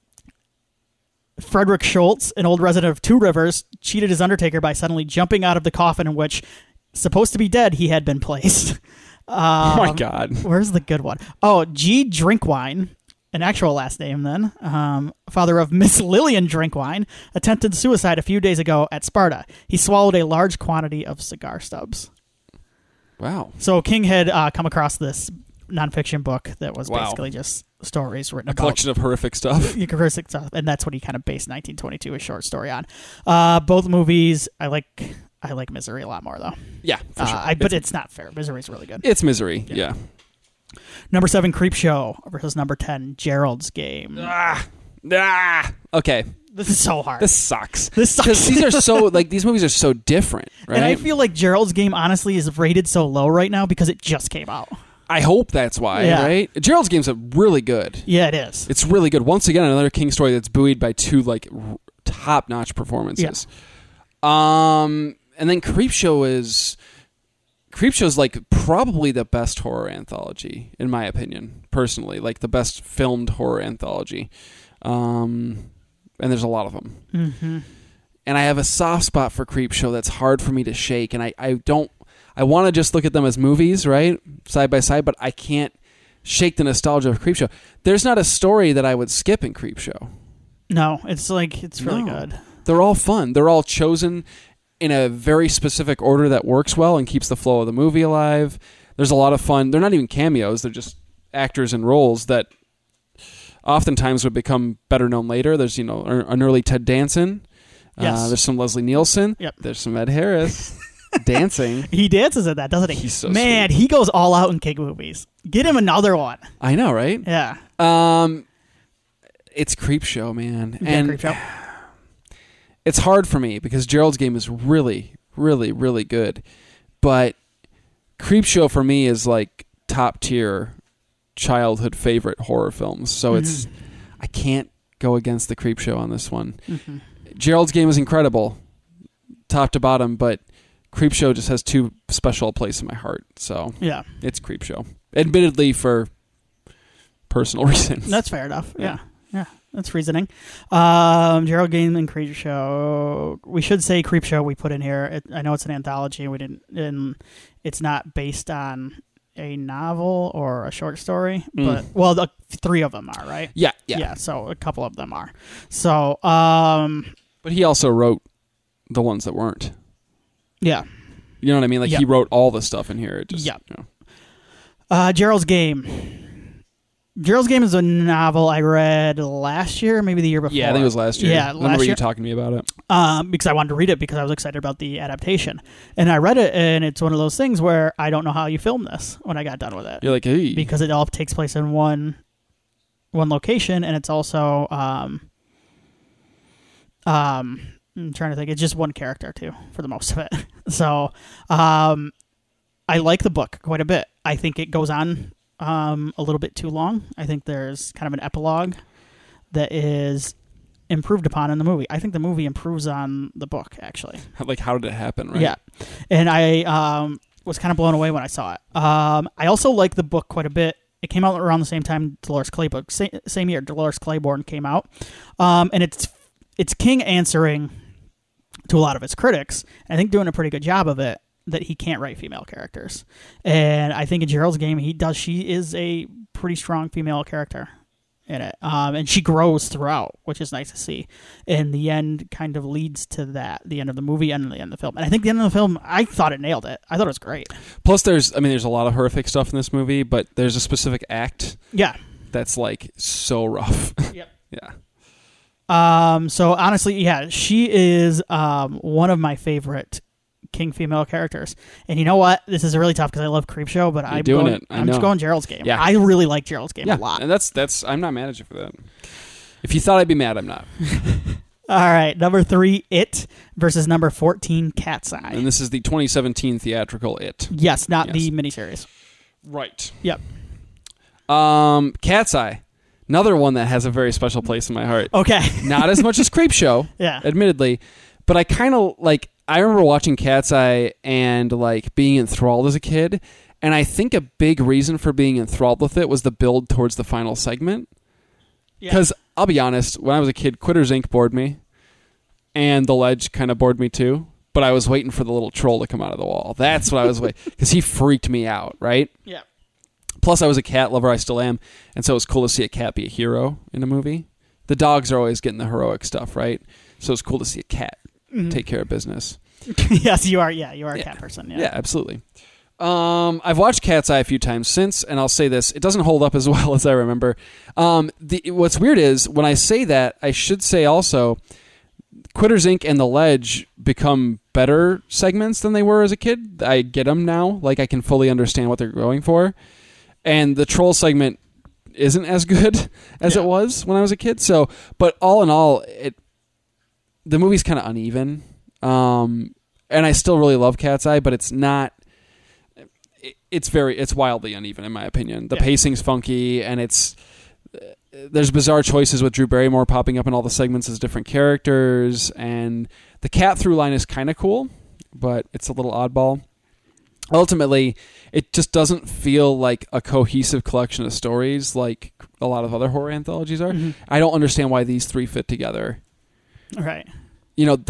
Frederick Schultz, an old resident of Two Rivers, cheated his undertaker by suddenly jumping out of the coffin in which, supposed to be dead, he had been placed. Um, Oh my God. Where's the good one? Oh, G. Drinkwine, an actual last name then, um, father of Miss Lillian Drinkwine, attempted suicide a few days ago at Sparta. He swallowed a large quantity of cigar stubs. Wow. So King had uh, come across this nonfiction book that was Wow. basically just stories written A about collection of horrific stuff. horrific stuff, and that's what he kind of based nineteen twenty-two, a short story on. Uh, both movies, I like. I like Misery a lot more though. Yeah, for Uh, sure. I, but it's, it's not fair. Misery's really good. it's Misery. Yeah. Number seven, Creepshow versus number ten, Gerald's Game. Ah. Ah. Okay. This is so hard. This sucks. This sucks. Because these are so like these movies are so different, right? And I feel like Gerald's Game honestly is rated so low right now because it just came out. I hope that's why, Yeah. right? Gerald's Game's a really good. Yeah, it is. It's really good. Once again, another King story that's buoyed by two like r- top-notch performances. Um, and then Creepshow is Creepshow's like probably the best horror anthology in my opinion, personally, like the best filmed horror anthology. Um, and there's a lot of them. Mm-hmm. And I have a soft spot for Creepshow that's hard for me to shake, and I, I don't I want to just look at them as movies, right? Side by side, but I can't shake the nostalgia of Creepshow. There's not a story that I would skip in Creepshow. No, it's like it's really No. good. They're all fun. They're all chosen in a very specific order that works well and keeps the flow of the movie alive. There's a lot of fun. They're not even cameos. They're just actors in roles that oftentimes would become better known later. There's, you know, an early Ted Danson. Yes. Uh, there's some Leslie Nielsen. Yep. There's some Ed Harris dancing. He dances in that, doesn't he? He's so Man, sweet. he goes all out in King movies. Get him another one. I know, right? Yeah. Um, it's Creepshow, man. Yeah, and Creepshow. it's hard for me because Gerald's Game is really, really, really good. But Creepshow for me is like top tier childhood favorite horror films. So Mm-hmm. it's I can't go against the Creepshow on this one. Mm-hmm. Gerald's Game is incredible, top to bottom, but Creepshow just has too special a place in my heart. So Yeah. it's Creepshow. Admittedly for personal reasons. That's fair enough. Yeah. Yeah. Yeah. That's reasoning. Um, Gerald Game and Creepshow. We should say Creepshow we put in here. It, I know it's an anthology. We didn't. And it's not based on a novel or a short story, Mm. but well, the three of them are, right? yeah, yeah, Yeah. So a couple of them are. So um, But he also wrote the ones that weren't. yeah. You know what I mean? Like Yeah. he wrote all the stuff in here. It just, Yeah. you know. Uh, Gerald's Game. Gerald's Game is a novel I read last year, maybe the year before. Yeah, I think it was last year. Yeah, I remember last you year. talking to me about it. Um, because I wanted to read it because I was excited about the adaptation. And I read it, and it's one of those things where I don't know how you film this when I got done with it. You're like, hey. Because it all takes place in one one location, and it's also... Um, um, I'm trying to think. It's just one character, too, for the most of it. So um, I like the book quite a bit. I think it goes on um, a little bit too long. I think there's kind of an epilogue that is improved upon in the movie. I think the movie improves on the book, actually. Like, how did it happen, right? Yeah. And I um, was kind of blown away when I saw it. Um, I also like the book quite a bit. It came out around the same time Dolores Claiborne, same, same year Dolores Claiborne came out. Um, and it's it's King answering to a lot of its critics, I think doing a pretty good job of it, that he can't write female characters. And I think in Gerald's Game, he does. She is a pretty strong female character in it. Um, and she grows throughout, which is nice to see. And the end kind of leads to that, the end of the movie and the end of the film. And I think the end of the film, I thought it nailed it. I thought it was great. Plus, there's, I mean, there's a lot of horrific stuff in this movie, but there's a specific act Yeah. that's like so rough. Yep. Yeah. Um, so honestly, yeah, she is um, one of my favorite King female characters. And you know what? This is really tough because I love Creepshow, but You're I'm doing going, it. I I'm just know. going Gerald's Game. Yeah. I really like Gerald's Game Yeah. a lot. And that's, that's, I'm not mad at you for that. If you thought I'd be mad, I'm not. All right, number three, It versus number fourteen, Cat's Eye. And this is the twenty seventeen theatrical It. Yes, not Yes. the miniseries. Right. Yep. Um, Cat's Eye. Another one that has a very special place in my heart. Okay. Not as much as Creepshow, Yeah. admittedly, but I kind of like. I remember watching Cat's Eye and like being enthralled as a kid, and I think a big reason for being enthralled with it was the build towards the final segment. Yeah. Because I'll be honest, when I was a kid, Quitters Incorporated bored me, and The Ledge kind of bored me too. But I was waiting for the little troll to come out of the wall. That's what I was waiting, because he freaked me out, right? Yeah. Plus, I was a cat lover. I still am. And so it was cool to see a cat be a hero in a movie. The dogs are always getting the heroic stuff, right? So it's cool to see a cat Mhm. take care of business. Yes, you are. Yeah, you are a Yeah. cat person. Yeah. Yeah, absolutely. Um, I've watched Cat's Eye a few times since, and I'll say this. It doesn't hold up as well as I remember. Um, the, what's weird is, when I say that, I should say also, Quitters Incorporated and The Ledge become better segments than they were as a kid. I get them now. Like, I can fully understand what they're going for. And the troll segment isn't as good as Yeah. it was when I was a kid. So, but all in all, it the movie's kind of uneven. Um, and I still really love Cat's Eye, but it's not. It, it's very, it's wildly uneven in my opinion. The Yeah. pacing's funky, and it's there's bizarre choices with Drew Barrymore popping up in all the segments as different characters, and the cat through line is kind of cool, but it's a little oddball. Ultimately, it just doesn't feel like a cohesive collection of stories like a lot of other horror anthologies are. Mhm. I don't understand why these three fit together. Right. You know, the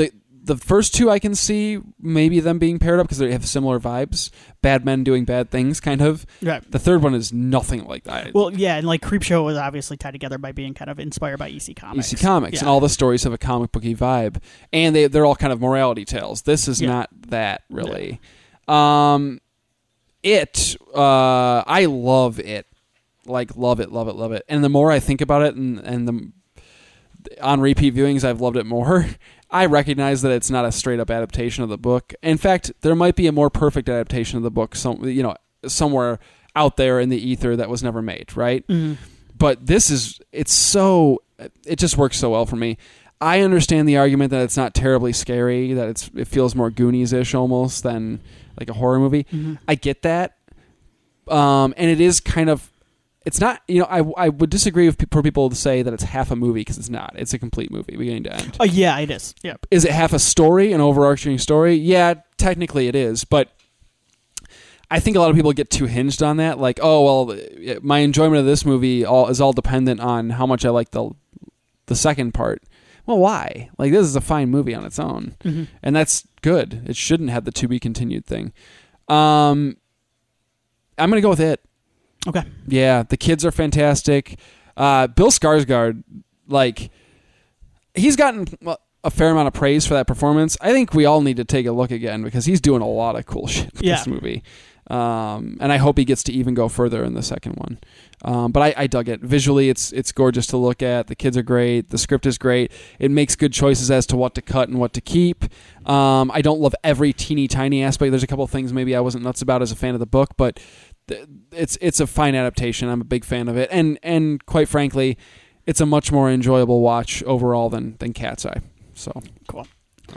the first two I can see maybe them being paired up because they have similar vibes. Bad men doing bad things, kind of. Right. The third one is nothing like that. Well, yeah, and like Creepshow was obviously tied together by being kind of inspired by E C Comics. E C Comics, yeah. and all the stories have a comic booky vibe, and they they're all kind of morality tales. This is Yeah. not that really. Yeah. Um, it, uh, I love it, like love it, love it, love it. And the more I think about it, and and the on repeat viewings, I've loved it more. I recognize that it's not a straight up adaptation of the book. In fact, there might be a more perfect adaptation of the book, some you know, somewhere out there in the ether that was never made, right? Mm-hmm. But this is, it's so, it just works so well for me. I understand the argument that it's not terribly scary, that it's it feels more Goonies-ish almost than like a horror movie. Mm-hmm. I get that. Um, and it is kind of, it's not, you know, I, I would disagree with, for people to say that it's half a movie because it's not. It's a complete movie, beginning to end. Oh, yeah, it is. Yep. Is it half a story, an overarching story? Yeah, technically it is, but I think a lot of people get too hinged on that. Like, oh, well, my enjoyment of this movie all is all dependent on how much I like the the second part. Well, why? Like, this is a fine movie on its own, Mm-hmm. and that's good. It shouldn't have the to be continued thing. Um, I'm gonna go with it. Okay. Yeah, the kids are fantastic. Uh, Bill Skarsgård, like, he's gotten a fair amount of praise for that performance. I think we all need to take a look again because he's doing a lot of cool shit with Yeah. this movie. Um, and I hope he gets to even go further in the second one. Um, but I, I dug it. Visually, it's it's gorgeous to look at. The kids are great. The script is great. It makes good choices as to what to cut and what to keep. Um, I don't love every teeny tiny aspect. There's a couple of things maybe I wasn't nuts about as a fan of the book, but th- it's it's a fine adaptation. I'm a big fan of it. And and quite frankly, it's a much more enjoyable watch overall than, than Cat's Eye. So Cool.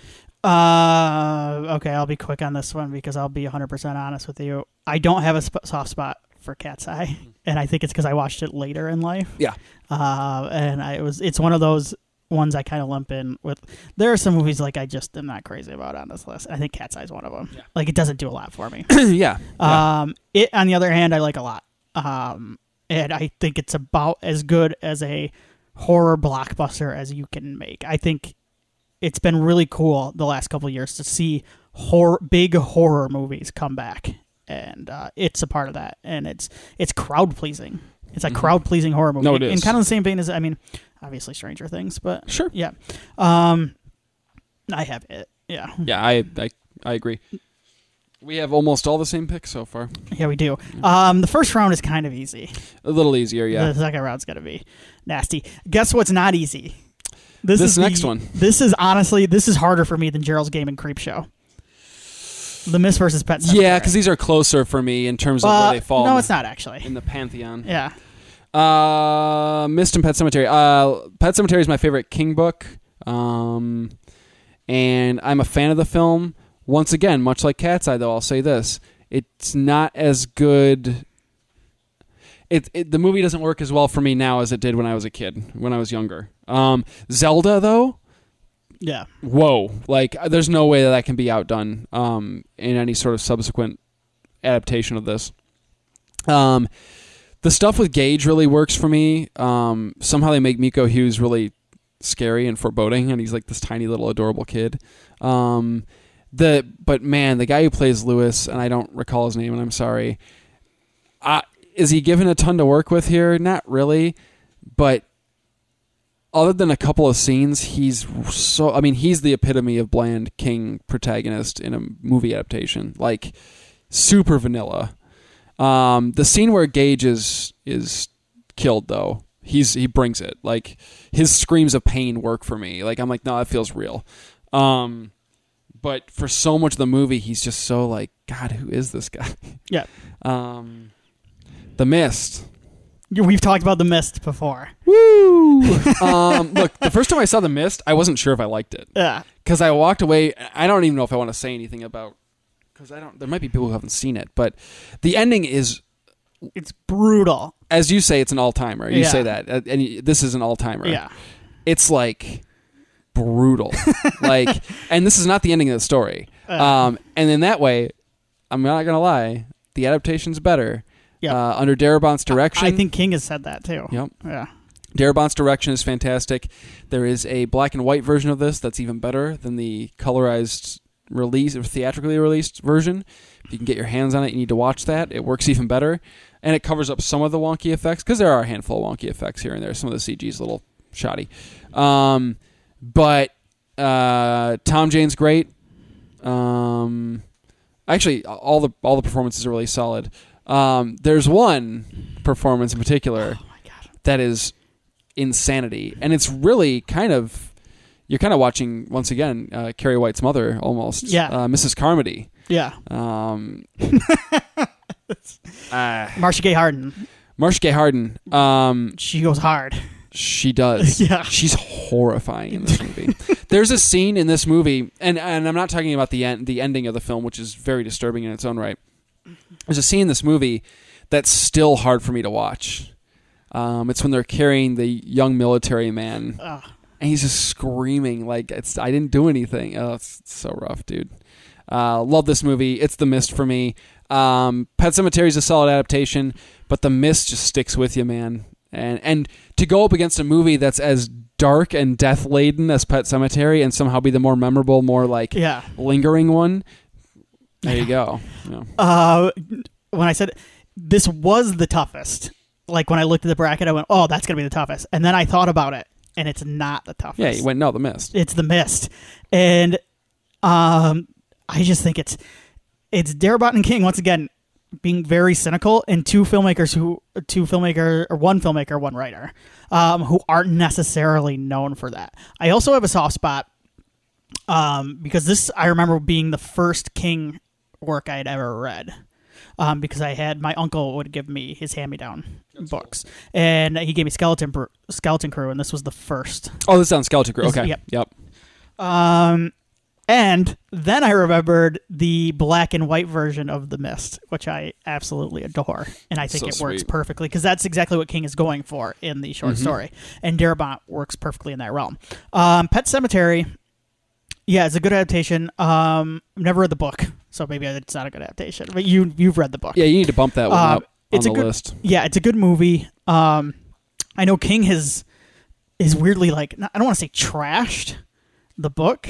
Uh, okay, I'll be quick on this one because I'll be one hundred percent honest with you. I don't have a sp- soft spot for Cat's Eye, and I think it's because I watched it later in life. yeah. Uh, and I it was it's one of those ones I kind of lump in with. There are some movies like I just am not crazy about on this list. I think Cat's Eye is one of them. Yeah. Like, it doesn't do a lot for me. yeah. yeah. Um, it on the other hand, I like a lot. Um, and I think it's about as good as a horror blockbuster as you can make. I think it's been really cool the last couple of years to see horror, big horror movies come back, and uh, it's a part of that. And it's it's crowd pleasing. It's a Mhm. crowd pleasing horror movie. No, it is. In kind of the same vein as, I mean, obviously Stranger Things, but Sure. yeah. Um, I have it. Yeah, Yeah, I, I I agree. We have almost all the same picks so far. yeah, we do. Um, the first round is kind of easy. A little easier, yeah. The second round's gonna be nasty. Guess what's not easy? This, This is the- next one. This is honestly, this is harder for me than Gerald's Game and Creepshow. The Mist versus Pet Sematary. Yeah, because these are closer for me in terms of uh, where they fall. No, in it's the, not actually. in the pantheon. Yeah. Uh, Mist and Pet Sematary. Uh, Pet Sematary is my favorite King book, um, and I'm a fan of the film. Once again, much like Cat's Eye, though, I'll say this: it's not as good. It, it the movie doesn't work as well for me now as it did when I was a kid, when I was younger. Um, Zelda, though. Yeah. Whoa, like there's no way that that can be outdone um, in any sort of subsequent adaptation of this. Um, the stuff with Gage really works for me. Um, somehow they make Miko Hughes really scary and foreboding, and he's like this tiny little adorable kid. Um, the but man, the guy who plays Lewis, and I don't recall his name, and I'm sorry. Uh, is he given a ton to work with here? Not really, but other than a couple of scenes, he's so... I mean, he's the epitome of bland King protagonist in a movie adaptation. Like, super vanilla. Um, the scene where Gage is, is killed, though, he's he brings it. Like, his screams of pain work for me. Like, I'm like, no, that feels real. Um, but for so much of the movie, he's just so like, God, who is this guy? Yeah. Um, The Mist. We've talked about The Mist before. Woo! um, look, the first time I saw The Mist, I wasn't sure if I liked it. Yeah. Because I walked away. I don't even know if I want to say anything about... Because I don't. There might be people who haven't seen it. But the ending is... It's brutal. As you say, it's an all-timer. You Yeah. say that. uh, And you- this is an all-timer. Yeah. It's like... brutal. like, and this is not the ending of the story. Uh. Um, and in that way, I'm not going to lie, the adaptation's better. Yeah. Uh, under Darabont's direction... I think King has said that too. Yep. Yeah. Darabont's direction is fantastic. There is a black and white version of this that's even better than the colorized release or theatrically released version. If you can get your hands on it, you need to watch that. It works even better. And it covers up some of the wonky effects, because there are a handful of wonky effects here and there. Some of the C G is a little shoddy. Um, but uh, Tom Jane's great. Um, actually, all the all the performances are really solid. Um, there's one performance in particular Oh my God. that is insanity, and it's really kind of you're kind of watching once again uh, Carrie White's mother almost. Yeah. uh, Missus Carmody. Yeah. Um, uh, Marcia Gay Harden. Marcia Gay Harden. Um, She goes hard. she does. Yeah. She's horrifying in this movie. There's a scene in this movie, and and I'm not talking about the end, the ending of the film, which is very disturbing in its own right. There's a scene in this movie that's still hard for me to watch. Um, it's when they're carrying the young military man, Ugh. and he's just screaming like it's I didn't do anything. Oh, it's, it's so rough, dude. Uh, love this movie. It's The Mist for me. Um, Pet Sematary is a solid adaptation, but The Mist just sticks with you, man. And and to go up against a movie that's as dark and death laden as Pet Sematary and somehow be the more memorable, more like Yeah. lingering one. There you go. Yeah. Uh, when I said this was the toughest, like when I looked at the bracket, I went, "Oh, that's gonna be the toughest," and then I thought about it, and it's not the toughest. Yeah, you went no, The Mist. It's The Mist, and um, I just think it's it's Darabont and King once again being very cynical, and two filmmakers who two filmmaker or one filmmaker, one writer, um, who aren't necessarily known for that. I also have a soft spot um, because this I remember being the first King work I had ever read. Um, because I had my uncle would give me his hand-me-down books, and he gave me Skeleton Br- Skeleton Crew, and this was the first. Oh, this is on Skeleton Crew. This- Okay. yep. Yep. Um, and then I remembered the black and white version of The Mist, which I absolutely adore, and I think So it works sweet. perfectly because that's exactly what King is going for in the short Mhm. story, and Darabont works perfectly in that realm. Um, Pet Sematary. Yeah, it's a good adaptation. Um, I've never read the book, so maybe it's not a good adaptation. But you you've read the book. Yeah, you need to bump that one Um, up on it's a the good- list. Yeah, it's a good movie. Um, I know King has is weirdly like I don't want to say trashed the book,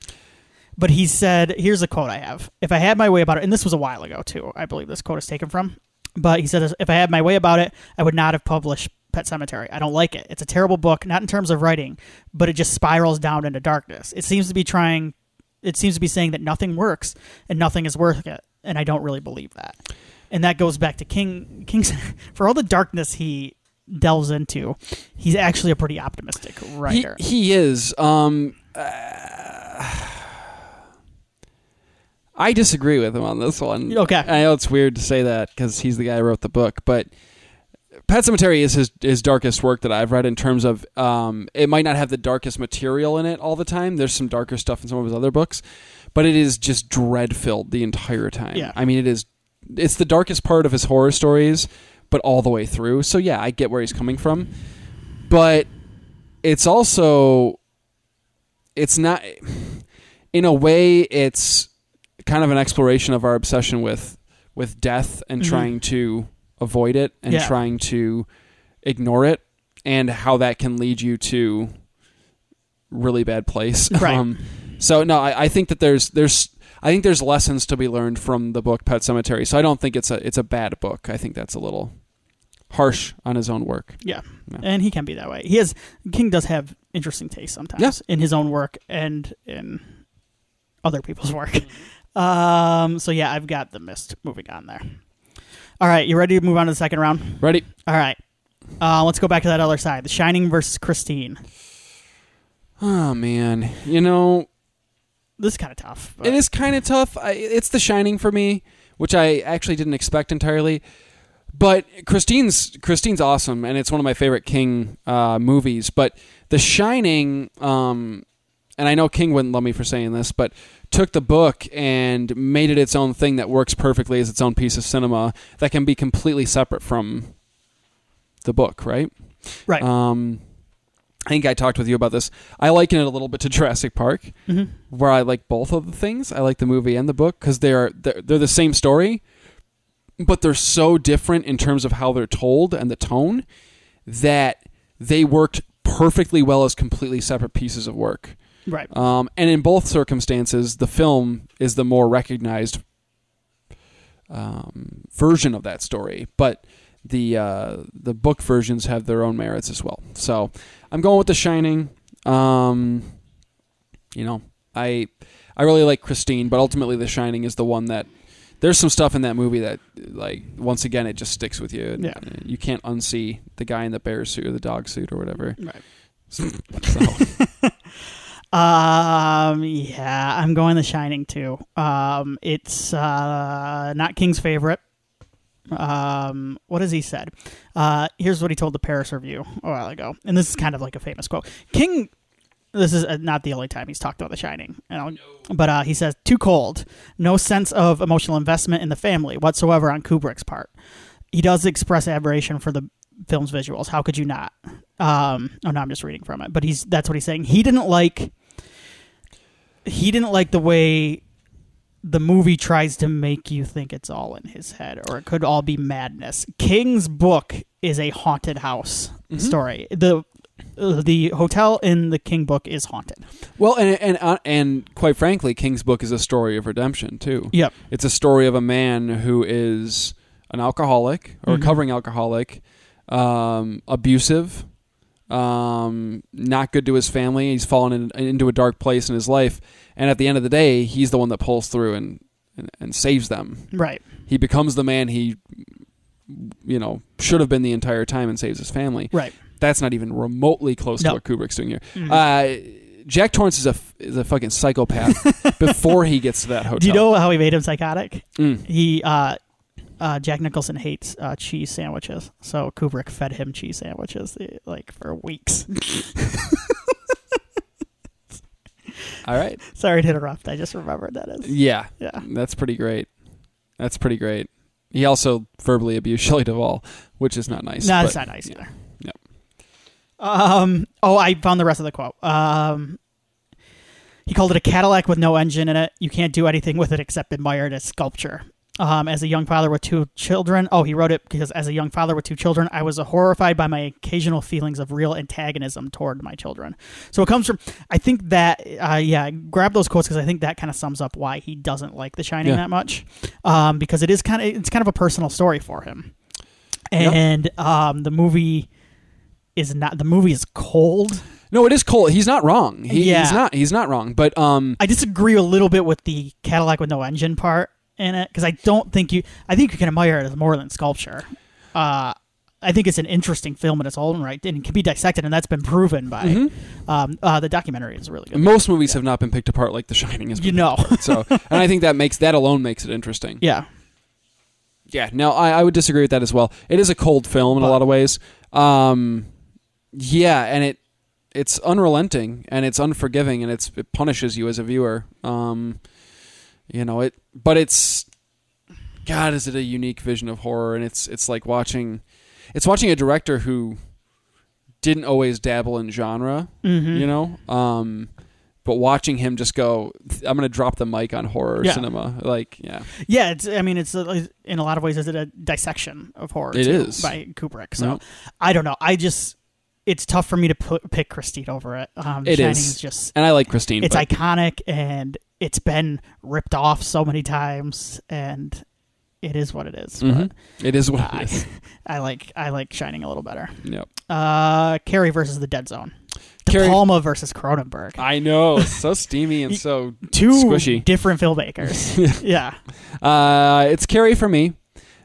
but he said, "Here's a quote I have: If I had my way about it, and this was a while ago too. I believe this quote is taken from, but he said, if I had my way about it, I would not have published Pet Sematary. I don't like it. It's a terrible book, not in terms of writing, but it just spirals down into darkness. It seems to be trying." It seems to be saying that nothing works and nothing is worth it, and I don't really believe that. And that goes back to King. King's for all the darkness he delves into, he's actually a pretty optimistic writer. He, he is. Um, uh, I disagree with him on this one. Okay. I know it's weird to say that because he's the guy who wrote the book, but Pet Sematary is his, his darkest work that I've read in terms of um, it might not have the darkest material in it all the time. There's some darker stuff in some of his other books, but it is just dread-filled the entire time. Yeah. I mean, it is. It's the darkest part of his horror stories, but all the way through. So yeah, I get where he's coming from, but it's also it's not. In a way, it's kind of an exploration of our obsession with with death and Mhm. trying to avoid it and Yeah. trying to ignore it, and how that can lead you to really bad place. Right. Um, so no, I, I think that there's there's I think there's lessons to be learned from the book Pet Sematary. So I don't think it's a it's a bad book. I think that's a little harsh on his own work. Yeah. Yeah. And he can be that way. He has King does have interesting taste sometimes in his own work and in other people's work. Um, so yeah, I've got The Mist moving on there. All right, you ready to move on to the second round? Ready? All right. Uh, let's go back to that other side. The Shining versus Christine. Oh man, you know. This is kind of tough. But It is kind of tough. I, it's The Shining for me, which I actually didn't expect entirely. But Christine's Christine's awesome, and it's one of my favorite King uh, movies. But The Shining, um, and I know King wouldn't love me for saying this, but took the book and made it its own thing that works perfectly as its own piece of cinema that can be completely separate from the book, right? Right. Um, I think I talked with you about this. I liken it a little bit to Jurassic Park, Mhm. where I like both of the things. I like the movie and the book because they're, they're they're the same story, but they're so different in terms of how they're told and the tone that they worked perfectly well as completely separate pieces of work. Right. Um, and in both circumstances, the film is the more recognized um, version of that story, but the uh, the book versions have their own merits as well. So I'm going with The Shining. Um, you know, I I really like Christine, but ultimately The Shining is the one that there's some stuff in that movie that, like, once again, it just sticks with you. Yeah. You can't unsee the guy in the bear suit or the dog suit or whatever. Right. So, Um, yeah, I'm going The Shining too. Um, it's uh, not King's favorite. Um, what has he said? Uh, here's what he told the Paris Review a while ago, and this is kind of like a famous quote. King, this is uh, not the only time he's talked about The Shining, you know, but uh, he says, too cold, no sense of emotional investment in the family whatsoever on Kubrick's part. He does express admiration for the film's visuals. How could you not? Um, oh no, I'm just reading from it, but he's that's what he's saying. He didn't like. He didn't like the way the movie tries to make you think it's all in his head or it could all be madness. King's book is a haunted house mm-hmm. story. The uh, the hotel in the King book is haunted. Well, and and uh, and quite frankly, King's book is a story of redemption too. Yep. It's a story of a man who is an alcoholic or mm-hmm. recovering alcoholic, um, abusive, Um, not good to his family. He's fallen in, into a dark place in his life, and at the end of the day, he's the one that pulls through and, and, and saves them. Right. He becomes the man he, you know, should have been the entire time and saves his family. Right. That's not even remotely close no. to what Kubrick's doing here. Mm-hmm. Uh, Jack Torrance is a is a fucking psychopath before he gets to that hotel. Do you know how he made him psychotic? Mm. He. Uh, Uh, Jack Nicholson hates uh, cheese sandwiches, so Kubrick fed him cheese sandwiches like for weeks. All right. Sorry to interrupt. I just remembered that is. Yeah. Yeah. That's pretty great. That's pretty great. He also verbally abused Shelley Duvall, which is not nice. No, but, it's not nice yeah. either. Yep. Um. Oh, I found the rest of the quote. Um. He called it a Cadillac with no engine in it. You can't do anything with it except admire it as sculpture. Um, as a young father with two children, oh, he wrote it because as a young father with two children, I was horrified by my occasional feelings of real antagonism toward my children. So it comes from, I think that, uh, yeah, grab those quotes because I think that kind of sums up why he doesn't like The Shining yeah. that much, um, because it is kind of it's kind of a personal story for him, and yep. um, the movie is not the movie is cold. No, it is cold. He's not wrong. He, yeah. he's not. He's not wrong. But um, I disagree a little bit with the Cadillac with no engine part in it because I don't think you I think you can admire it as more than sculpture. uh I think it's an interesting film in its own right and it can be dissected, and that's been proven by mm-hmm. um uh the documentary is really good. Most movies yeah. have not been picked apart like The Shining has been. You know. So and I think that makes that alone makes it interesting. Yeah. Yeah, no, I, I would disagree with that as well. It is a cold film in but, a lot of ways. Um yeah, and it it's unrelenting and it's unforgiving and it's it punishes you as a viewer. Um You know it, but it's, God, is it a unique vision of horror? And it's it's like watching, it's watching a director who didn't always dabble in genre, mm-hmm. you know, um, but watching him just go, I'm going to drop the mic on horror yeah. cinema, like yeah, yeah. It's I mean, it's a, in a lot of ways, is it a dissection of horror? It too, is by Kubrick. So yep. I don't know. I just. It's tough for me to put, pick Christine over it. Um, it Shining is. is just, and I like Christine. It's but... iconic, and it's been ripped off so many times, and it is what it is. Mm-hmm. But it is what I, it is. I like I like Shining a little better. Yep. Uh, Carrie versus the Dead Zone. De Carrie... Palma versus Cronenberg. I know, so steamy and so two squishy. Different filmmakers. yeah. Uh, it's Carrie for me.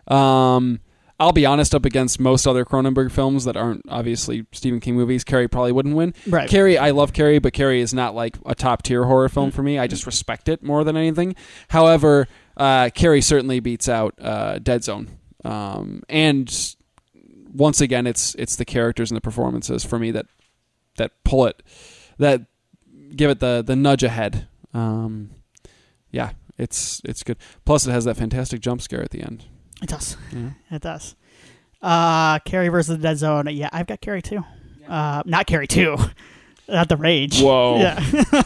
Um. I'll be honest, up against most other Cronenberg films that aren't obviously Stephen King movies, Carrie probably wouldn't win. Right. Carrie, I love Carrie, but Carrie is not like a top-tier horror film mm-hmm. for me. I just respect it more than anything. However, uh, Carrie certainly beats out uh, Dead Zone. Um, and once again, it's it's the characters and the performances for me that that pull it, that give it the, the nudge ahead. Um, yeah, it's it's good. Plus, it has that fantastic jump scare at the end. It does. Yeah. It does. Uh, Carrie versus the Dead Zone. Yeah, I've got Carrie too. Uh, not Carrie two. Not The Rage. Whoa. Yeah.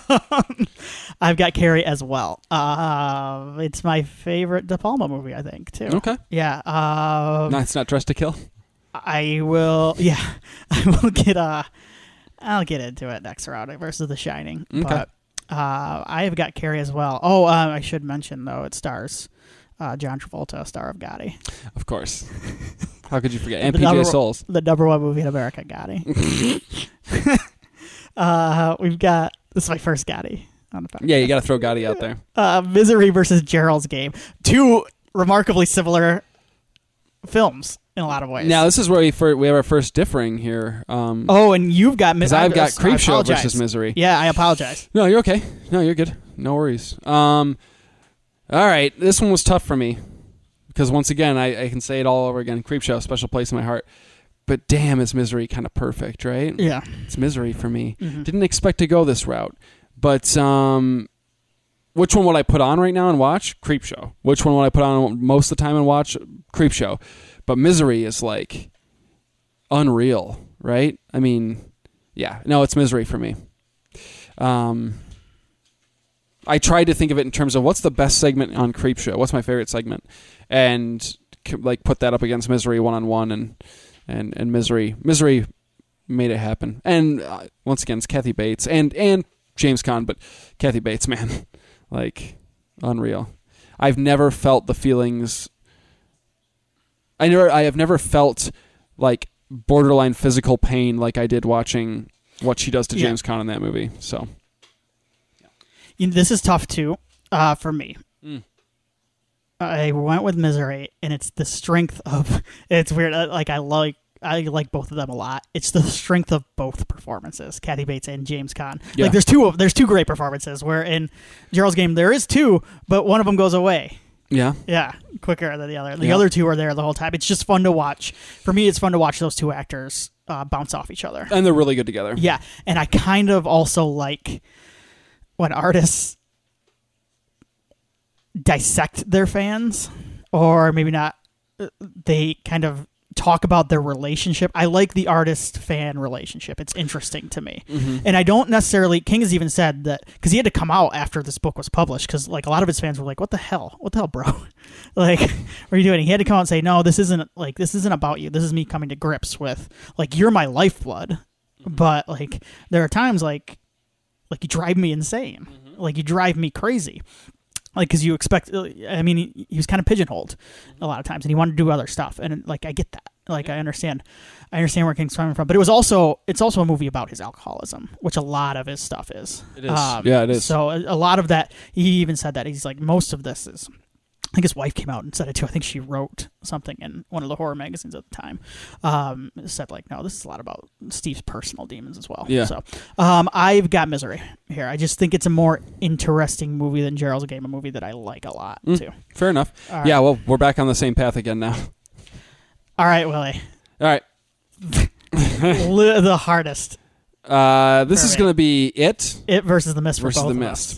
I've got Carrie as well. Uh, it's my favorite De Palma movie, I think, too. Okay. Yeah. Um, no, it's not Dressed to Kill? I will. Yeah, I will get. Uh, I'll get into it next round versus The Shining. Okay. But uh, I have got Carrie as well. Oh, uh, I should mention though, it stars uh, John Travolta, star of Gotti. Of course. How could you forget? And The P J number- Souls. The number one movie in America, Gotti. uh, we've got. This is my first Gotti on the podcast. Yeah, you got to throw Gotti out there. Uh, Misery versus Gerald's Game. Two remarkably similar films in a lot of ways. Now, this is where we, fir- we have our first differing here. Um, oh, and you've got Because Misery. I've got Creepshow versus Misery. Yeah, I apologize. No, you're okay. No, you're good. No worries. Um, all right, this one was tough for me because once again, I, I can say it all over again. Creepshow, special place in my heart. But damn, is Misery kind of perfect, right? Yeah. It's Misery for me. Mhm. Didn't expect to go this route. But um, which one would I put on right now and watch? Creepshow. Which one would I put on most of the time and watch? Creepshow. But Misery is like unreal, right? I mean, yeah. No, it's Misery for me. Um, I tried to think of it in terms of what's the best segment on Creepshow? What's my favorite segment? And like put that up against Misery one-on-one and and, and Misery. Misery made it happen. And uh, once again, it's Kathy Bates and, and James Caan, but Kathy Bates, man, like unreal. I've never felt the feelings. I never. I have never felt like borderline physical pain like I did watching what she does to Yeah. James Caan in that movie. So You know, this is tough too uh, for me. Mm. I went with Misery, and it's the strength of. It's weird. uh, Like I like. I like both of them a lot. It's the strength of both performances, Kathy Bates and James Caan. Yeah. Like there's two of there's two great performances. Where in Gerald's Game there is two, but one of them goes away. yeah, Yeah, quicker than the other. The Yeah. other two are there the whole time. It's just fun to watch. For me, it's fun to watch those two actors uh, bounce off each other. and they're really good together. Yeah, and I kind of also like when artists dissect their fans, or maybe not. They kind of talk about their relationship. I like the artist-fan relationship. It's interesting to me. Mm-hmm. And I don't necessarily... King has even said that... Because he had to come out after this book was published, because like a lot of his fans were like, what the hell? What the hell, bro? Like, what are you doing? He had to come out and say, no, this isn't like this isn't about you. This is me coming to grips with, like, you're my lifeblood. But, like, there are times, like, like you drive me insane. Mm-hmm. Like, you drive me crazy. Like, because you expect, I mean, he, he was kind of pigeonholed a lot of times, and he wanted to do other stuff, and like, I get that. Like, I understand, I understand where King's coming from, but it was also, it's also a movie about his alcoholism, which a lot of his stuff is. It is. Yeah, it is. So a, a lot of that, he even said that he's like, most of this is. I think his wife came out and said it too. I think she wrote something in one of the horror magazines at the time. Um, said like, no, this is a lot about Steve's personal demons as well. Yeah. So um, I've got Misery here. I just think it's a more interesting movie than Gerald's Game, a movie that I like a lot Mm, too. fair enough. All right. Yeah, well, we're back on the same path again now. All right, Willie. All right. Li- the hardest. Uh, this For is me. going to be It It versus the Mist for versus both The of us.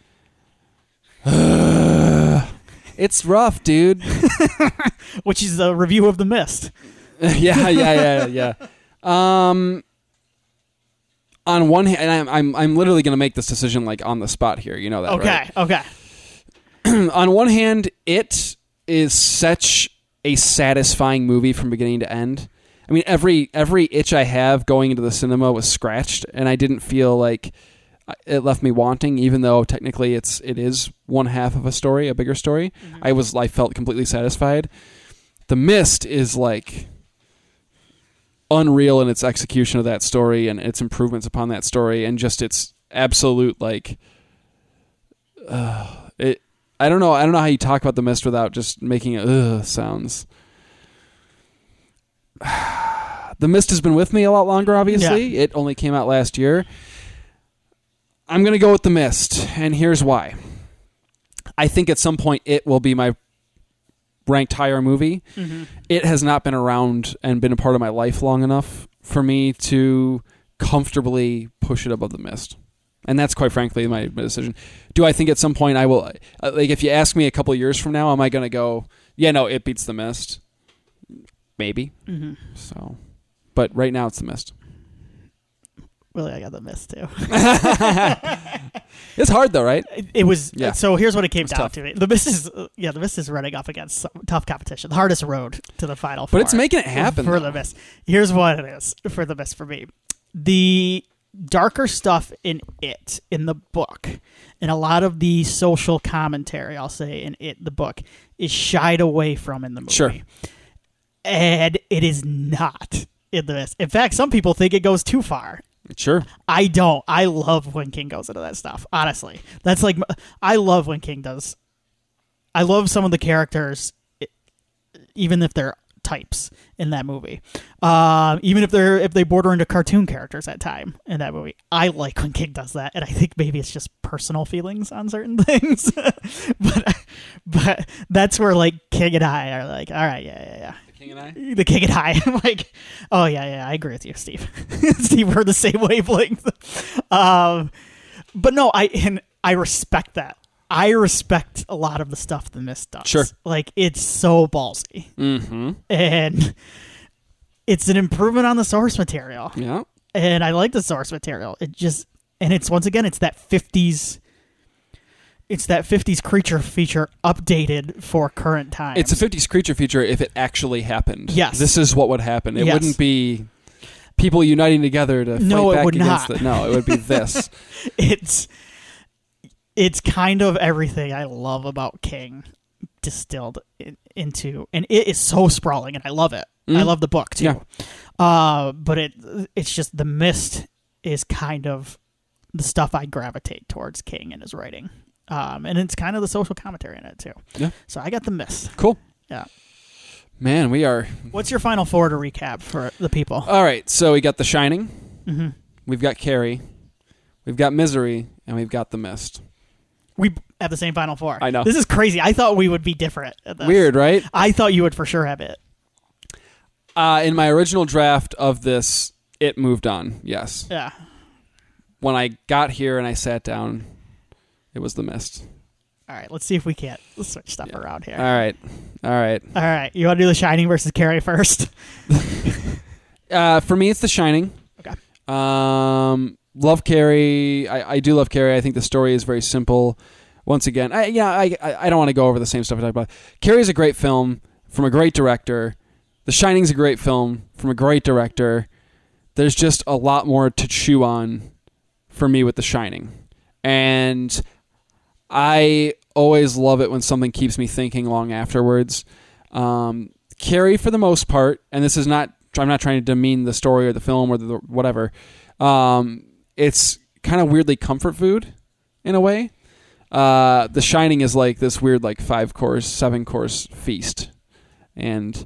Mist. It's rough, dude. Which is a review of the Mist. yeah, yeah, yeah, yeah. Um, on one hand, and I'm I'm I'm literally going to make this decision like on the spot here. You know that, Okay, right? okay. On one hand, It is such a satisfying movie from beginning to end. I mean, every every itch I have going into the cinema was scratched, and I didn't feel like it left me wanting, even though technically it's it is one half of a story, a bigger story. Mm-hmm. I was I felt completely satisfied. The Mist is like unreal in its execution of that story and its improvements upon that story, and just its absolute like uh, it. I don't know. I don't know how you talk about The Mist without just making it ugh sounds. The Mist has been with me a lot longer, obviously. Yeah. It only came out last year. I'm going to go with The Mist, and here's why. I think at some point it will be my ranked higher movie. Mm-hmm. It has not been around and been a part of my life long enough for me to comfortably push it above The Mist. And that's quite frankly my decision. Do I think at some point I will... Like, if you ask me a couple of years from now, am I going to go, yeah, no, it beats The Mist? Maybe. Mm-hmm. So, but right now it's The Mist. Willie, I got the Mist too. It's hard though, right? It, it was. Yeah. So here's what it came It's down tough. to. The Mist is yeah, the Mist is running up against some tough competition, the hardest road to the final four. But it's making it happen for though. the Mist. Here's what it is for the Mist for me: the darker stuff in it in the book, and a lot of the social commentary, I'll say, in it the book is shied away from in the movie. Sure. And it is not in the Mist. In fact, some people think it goes too far. Sure. I don't. I love when King goes into that stuff. Honestly, that's like I love when King does. I love some of the characters, even if they're types in that movie. Um, even if they're if they border into cartoon characters at time in that movie. I like when King does that, and I think maybe it's just personal feelings on certain things. but but that's where like King and I are like, all right, yeah, yeah, yeah. King and I? The King and I. I'm like, oh, yeah, yeah, I agree with you, Steve. Steve, we're the same wavelength. Um, but no, I and I respect that. I respect a lot of the stuff the Mist does. Sure. Like, it's so ballsy. Mm-hmm. And it's an improvement on the source material. Yeah. And I like the source material. It just, and it's, once again, it's that fifties... It's that fifties creature feature updated for current times. It's a fifties creature feature if it actually happened. Yes. This is what would happen. It Yes. wouldn't be people uniting together to fight No, it back would against not. it. No, it would be this. it's it's kind of everything I love about King distilled in, into, and it is so sprawling, and I love it. Mm. I love the book too. Yeah. Uh, but it it's just the Mist is kind of the stuff I gravitate towards King and his writing. Um, and it's kind of the social commentary in it too. Yeah. So I got the Mist. Cool. Yeah. Man, we are... What's your final four to recap for the people? All right, so we got The Shining. Mm-hmm. We've got Carrie. We've got Misery. And we've got The Mist. We have the same final four. I know. This is crazy. I thought we would be different at this. Weird, right? I thought you would for sure have it. Uh, in my original draft of this, it moved on, yes. Yeah. When I got here and I sat down, it was The Mist. All right. Let's see if we can't switch stuff Yeah. around here. All right. All right. All right. You want to do The Shining versus Carrie first? Uh, for me, it's The Shining. Okay. Um, love Carrie. I, I do love Carrie. I think the story is very simple. Once again, I, yeah, I I don't want to go over the same stuff I talked about. Carrie's a great film from a great director. The Shining's a great film from a great director. There's just a lot more to chew on for me with The Shining. And I always love it when something keeps me thinking long afterwards. Um, Carrie, for the most part, and this is not, I'm not trying to demean the story or the film or the whatever. Um, it's kind of weirdly comfort food in a way. Uh, The Shining is like this weird, like five course, seven course feast. And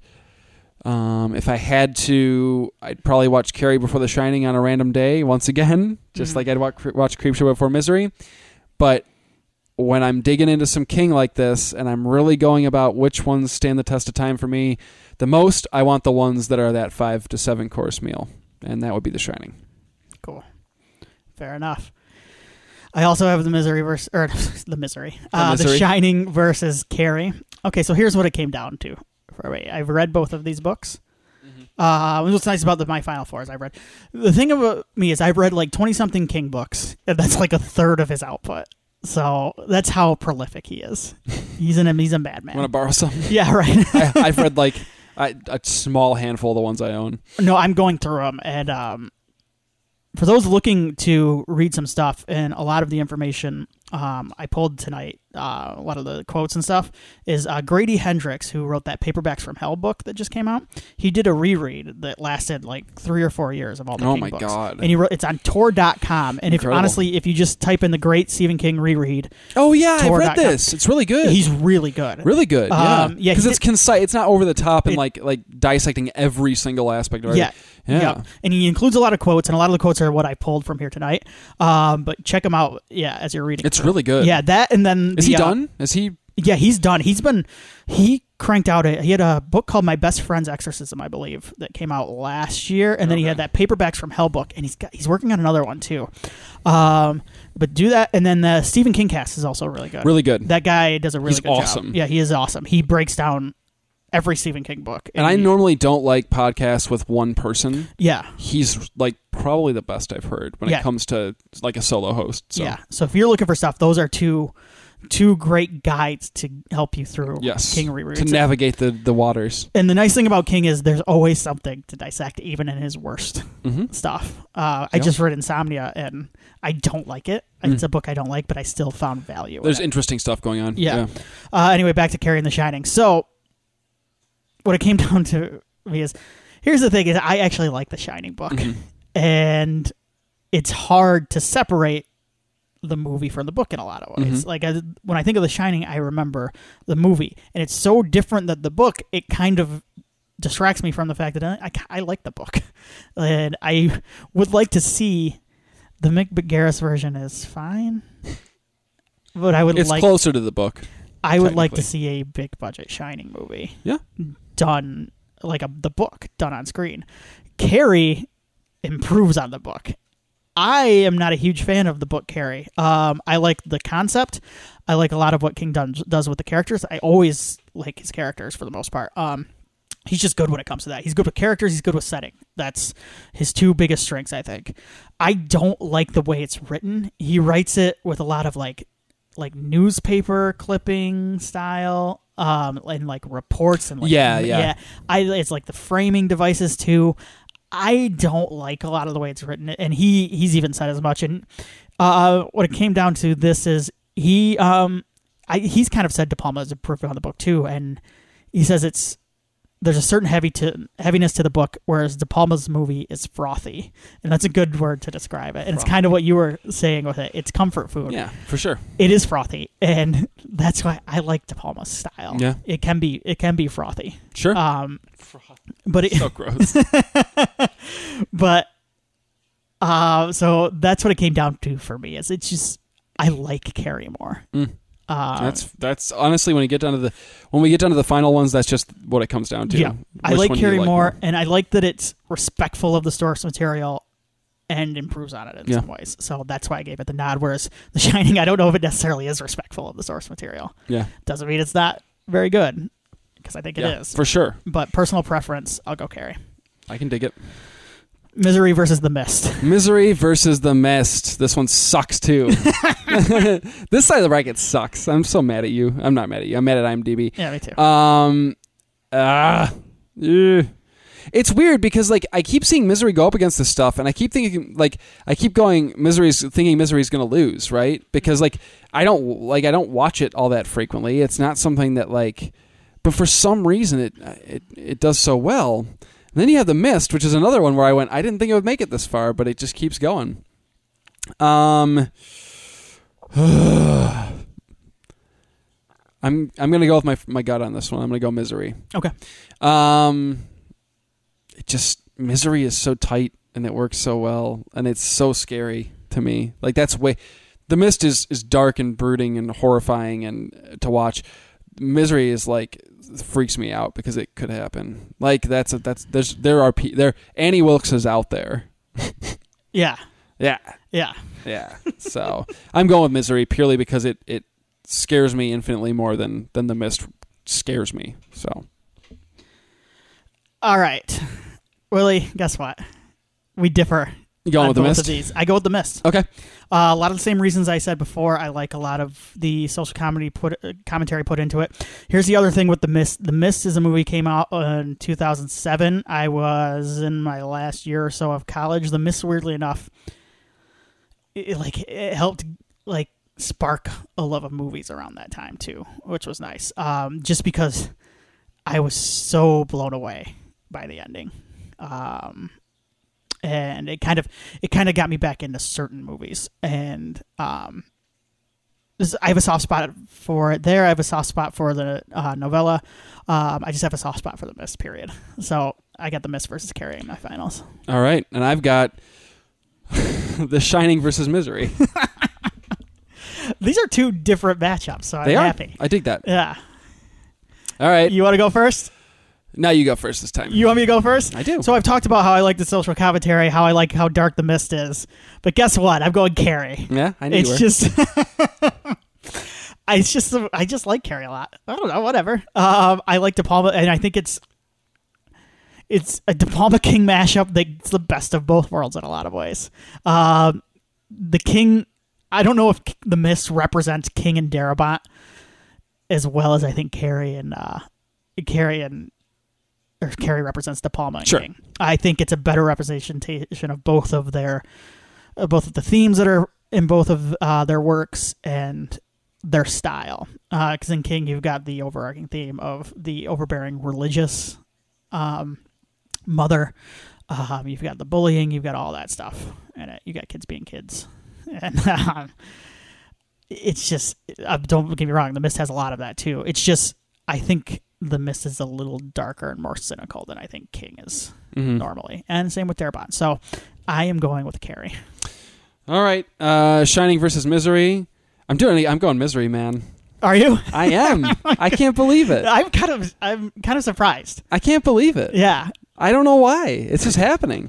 um, if I had to, I'd probably watch Carrie before The Shining on a random day once again, just Mhm. like I'd watch, watch Creepshow before Misery. But when I'm digging into some King like this and I'm really going about which ones stand the test of time for me the most, I want the ones that are that five to seven course meal. And that would be The Shining. Cool. Fair enough. I also have the Misery versus, or the Misery, uh, Misery. The Shining versus Carrie. Okay, so here's what it came down to for me. I've read both of these books. Uh, what's nice about the My Final Four is I've read. The thing about me is I've read like twenty-something King books, and that's like a third of his output. So that's how prolific he is. He's an he's a madman. Want to borrow some? Yeah, right. I, I've read like I, a small handful of the ones I own. No, I'm going through them, and um, for those looking to read some stuff, and a lot of the information um, I pulled tonight, uh, a lot of the quotes and stuff, is uh, Grady Hendrix, who wrote that Paperbacks from Hell book that just came out. He did a reread that lasted like three or four years of all the Oh King my books. God. And he wrote it's on Tor dot com. And if Incredible. honestly, if you just type in the Great Stephen King reread, Oh yeah, I've Tor read dot com. this. It's really good. he's really good. really good. Yeah, Um, yeah, because he it's did- concise. It's not over the top and It- like like dissecting every single aspect of it. Yeah. yeah. Yep. And he includes a lot of quotes, and a lot of the quotes are what I pulled from here tonight. Um, but check them out, yeah, as you're reading. It's through. really good. Yeah, that and then Is the, he uh, done? Is he? Yeah, he's done. He's been he cranked out a he had a book called My Best Friend's Exorcism, I believe, that came out last year, and then he Okay. had that Paperbacks from Hell book, and he's got he's working on another one too. Um, but do that, and then the Stephen King cast is also really good. Really good. That guy does a really He's good awesome. job. Yeah, he is awesome. He breaks down every Stephen King book, And I he- normally don't like podcasts with one person. yeah. He's like probably the best I've heard when Yeah. it comes to like a solo host. So. Yeah. So if you're looking for stuff, those are two two great guides to help you through Yes. King rereads. To navigate the, the waters. And the nice thing about King is there's always something to dissect, even in his worst Mm-hmm. stuff. Uh, I Yep. just read Insomnia, and I don't like it. Mm. It's a book I don't like, but I still found value There's in it. interesting stuff going on. Yeah. Uh, anyway, back to Carrie and the Shining. So what it came down to me is, here's the thing: is I actually like the Shining book, Mhm. and it's hard to separate the movie from the book in a lot of ways. Mhm. Like I, when I think of The Shining, I remember the movie, and it's so different than the book. It kind of distracts me from the fact that I, I, I like the book, and I would like to see the Mick Garris version is fine, but I would It's like closer to the book. I would like to technically. see a big budget Shining movie. Yeah. Done like a, the book done on screen. Carrie improves on the book. I am not a huge fan of the book Carrie. Um, I like the concept. I like a lot of what King does, does with the characters. I always like his characters for the most part. Um, he's just good when it comes to that. He's good with characters. He's good with setting. That's his two biggest strengths, I think. I don't like the way it's written. He writes it with a lot of like like newspaper clipping style, um, and like reports and like Yeah, yeah. I it's like the framing devices too. I don't like a lot of the way it's written, and he he's even said as much. And uh, what it came down to this is he um I he's kind of said De Palma is improving on the book too, and he says it's there's a certain heavy to heaviness to the book, whereas De Palma's movie is frothy, and that's a good word to describe it. And it's kind of what you were saying with it. It's comfort food. Yeah, for sure. It is frothy, and that's why I like De Palma's style. Yeah. It can be it can be frothy. Sure. Um, but it, so gross. but uh, so that's what it came down to for me. Is it's just I like Carrie more. Mm. Uh, That's that's honestly when you get down to the when we get down to the final ones, that's just what it comes down to. yeah, I Which like one do you Carrie like more, and I like that it's respectful of the source material and improves on it in Yeah. some ways. So that's why I gave it the nod. Whereas The Shining, I don't know if it necessarily is respectful of the source material. Yeah, Doesn't mean it's not very good, because I think it yeah, is. for sure. But personal preference, I'll go Carrie. I can dig it. Misery versus The Mist. Misery versus The Mist. This one sucks too. This side of the bracket sucks. I'm so mad at you. I'm not mad at you. I'm mad at IMDb. Yeah, me too. Um, ah, ugh. It's weird because like I keep seeing Misery go up against this stuff, and I keep thinking like I keep going Misery's thinking Misery's going to lose, right? Because like I don't like I don't watch it all that frequently. It's not something that like, but for some reason it it it does so well. And then you have The Mist, which is another one where I went I didn't think it would make it this far, but it just keeps going. Um. I'm I'm gonna go with my my gut on this one. I'm gonna go Misery. Okay. Um, it just Misery is so tight and it works so well, and it's so scary to me. Like that's way. The Mist is is dark and brooding and horrifying and to watch. Misery is like freaks me out because it could happen. Like that's a, that's there's there are pe- there Annie Wilkes is out there. Yeah. Yeah. Yeah. Yeah. So I'm going with Misery purely because it, it scares me infinitely more than, than The Mist scares me. So All right. Willie, guess what? We differ. you going on with The both Mist? of these. I go with The Mist. Okay. Uh, a lot of the same reasons I said before. I like a lot of the social comedy put uh, commentary put into it. Here's the other thing with The Mist. The Mist is a movie came out in two thousand seven. I was in my last year or so of college. The Mist, weirdly enough, it, like it helped like spark a love of movies around that time too, which was nice. Um, just because I was so blown away by the ending. Um, and it kind of it kind of got me back into certain movies, and um, this, I have a soft spot for it there. I have a soft spot for the uh, novella. Um, I just have a soft spot for The Mist. Period. So I got The Mist versus Carrie in my finals. All right. And I've got The Shining versus Misery. These are two different matchups, so I'm They are. happy. I dig that. Yeah. All right. You want to go first? Now you go first this time. You want me to go first? I do. So I've talked about how I like the social commentary, how I like how dark The Mist is, but guess what? I'm going Carrie. Yeah, I knew you It's were. just, I it's just, I just like Carrie a lot. I don't know, whatever. Um, I like De Palma, and I think it's, it's a De Palma King mashup that's the best of both worlds in a lot of ways. Um, the King, I don't know if The Mist represents King and Darabont as well as I think Carrie and uh, Carrie and or Carrie represents De Palma and Sure. King. I think it's a better representation of both of their uh, both of the themes that are in both of uh, their works and their style. Because uh, in King, you've got the overarching theme of the overbearing religious um, mother. Um, you've got the bullying. You've got all that stuff. And uh, you got kids being kids. And um, it's just, uh, don't get me wrong, The Mist has a lot of that too. It's just, I think The Mist is a little darker and more cynical than I think King is Mm-hmm. normally. And same with Darabont. So I am going with Carrie. All right. Uh, Shining versus Misery. I'm doing. I'm going Misery, man. Are you? I am. I can't believe it. I'm kind of, I'm kind of surprised. I can't believe it. Yeah. I don't know why. It's just happening.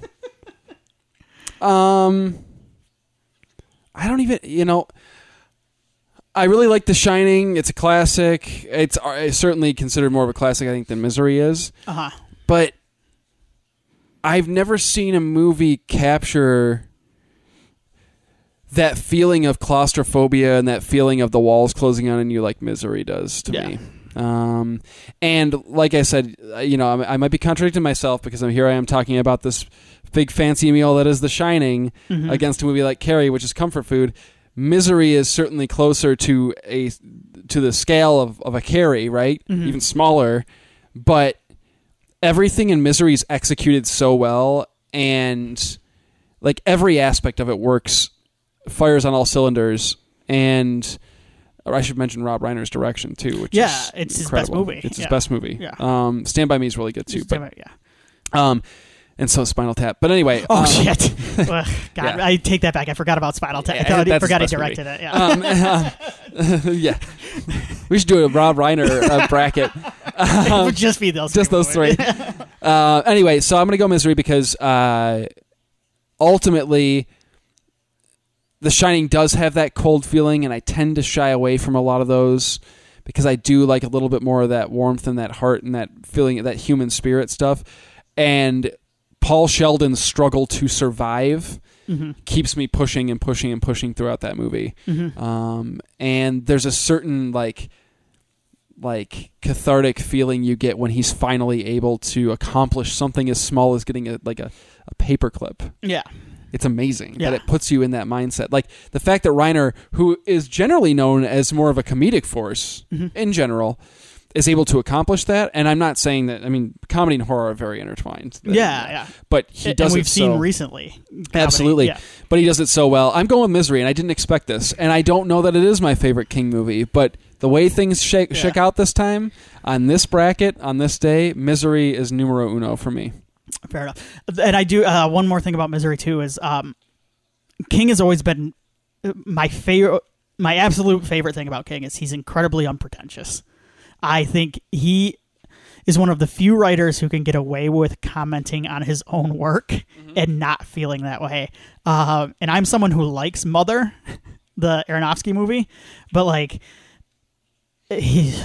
Um, I don't even. You know, I really like The Shining. It's a classic. It's, it's certainly considered more of a classic, I think, than Misery is. Uh huh. But I've never seen a movie capture that feeling of claustrophobia and that feeling of the walls closing on you like Misery does to Yeah. me. Um, and like I said, you know, I, I might be contradicting myself because I'm here I am talking about this big fancy meal that is The Shining Mm-hmm. against a movie like Carrie, which is comfort food. Misery is certainly closer to a to the scale of, of a Carrie, right? Mm-hmm. Even smaller. But everything in Misery is executed so well, and like every aspect of it works, fires on all cylinders, and or I should mention Rob Reiner's direction too, which Yeah, is it's his incredible. best movie. It's his Yeah. best movie. Yeah. Um, Stand By Me is really good too. But, yeah. um, and so is Spinal Tap. But anyway. Oh, um, shit. Ugh, God, yeah. I take that back. I forgot about Spinal Tap. Yeah, I thought I that's forgot he his best directed movie. it. Yeah. Um, uh, yeah. We should do a Rob Reiner uh, bracket. It would just be those Just three those movies. three. uh, anyway, so I'm going to go Misery because uh, ultimately The Shining does have that cold feeling, and I tend to shy away from a lot of those because I do like a little bit more of that warmth and that heart and that feeling, that human spirit stuff. And Paul Sheldon's struggle to survive Mm-hmm. keeps me pushing and pushing and pushing throughout that movie. Mm-hmm. Um, and there's a certain like like cathartic feeling you get when he's finally able to accomplish something as small as getting a like a, a paperclip. Yeah. It's amazing Yeah. that it puts you in that mindset. Like the fact that Reiner, who is generally known as more of a comedic force Mm-hmm. in general, is able to accomplish that. And I'm not saying that, I mean, comedy and horror are very intertwined. Yeah, yeah. But he And does we've it seen so, recently. Comedy. Absolutely. Yeah. But he does it so well. I'm going with Misery, and I didn't expect this. And I don't know that it is my favorite King movie, but the way things shake, Yeah. shook out this time, on this bracket, on this day, Misery is numero uno for me. Fair enough. And I do, uh, one more thing about Misery, too, is um, King has always been my favorite, my absolute favorite thing about King is he's incredibly unpretentious. I think he is one of the few writers who can get away with commenting on his own work mm-hmm. and not feeling that way. Uh, and I'm someone who likes Mother, the Aronofsky movie, but like, he,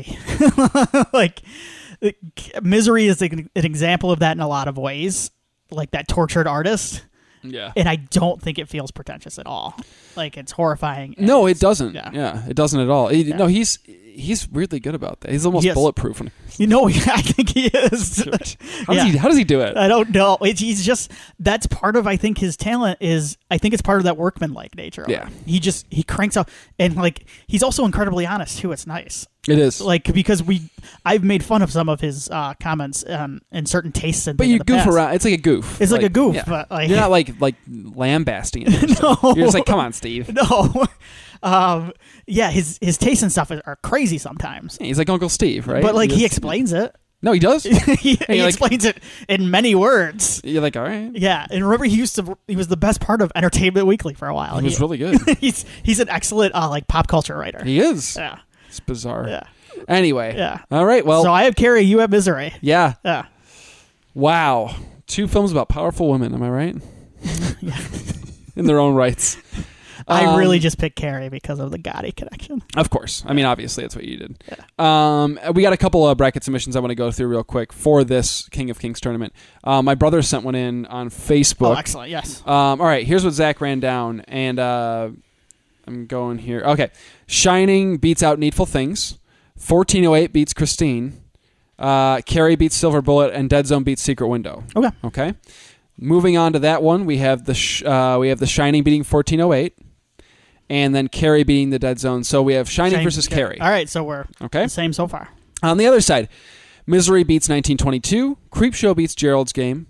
I, like, Misery is an example of that in a lot of ways, like that tortured artist. Yeah. And I don't think it feels pretentious at all. Like, it's horrifying. No, it's- it doesn't. Yeah. Yeah, it doesn't at all. He- Yeah. No, he's he's weirdly good about that. He's almost Yes. bulletproof. When, You know, I think he is. how, does Yeah. he, how does he do it? I don't know. It's, he's just, that's part of, I think, his talent is, I think it's part of that workman-like nature of Yeah. him. He just, he cranks out, and like, he's also incredibly honest, too. It's nice. It is. Like, because we, I've made fun of some of his uh, comments um, and certain tastes and but things you in the goof past. around. It's like a goof. It's like, a goof, yeah. but like, You're not like like lambasting it. No. You're just like, come on, Steve. no. um, yeah, his his tastes and stuff are, are crazy sometimes. He's like Uncle Steve, right? But like, he Just- explains it. No, he does. he he you're like- explains it in many words. You're like, all right. Yeah, and remember he used to he was the best part of Entertainment Weekly for a while. He was really good. he's he's an excellent uh, like pop culture writer. He is. Yeah, It's bizarre. yeah, Anyway. yeah. All right. Well. So I have Carrie, you have Misery. yeah. Yeah, Wow. Two films about powerful women. Am I right? yeah. In their own rights. I Um, really just picked Carrie because of the Gotti connection. Of course. I mean, obviously, that's what you did. Yeah. Um, we got a couple of bracket submissions I want to go through real quick for this King of Kings tournament. Uh, my brother sent one in on Facebook. Oh, excellent. Yes. Um, all right, here's what Zach ran down, and uh, I'm going here. Okay, Shining beats out Needful Things. fourteen oh eight beats Christine. Uh, Carrie beats Silver Bullet, and Dead Zone beats Secret Window. Okay. Okay. Moving on to that one, we have the sh- uh, we have the Shining beating fourteen oh eight, and then Carrie beating the Dead Zone. So we have Shining Same- versus okay. Carrie. All right, so we're Okay. the same so far. On the other side, Misery beats nineteen twenty-two. Creepshow beats Gerald's Game.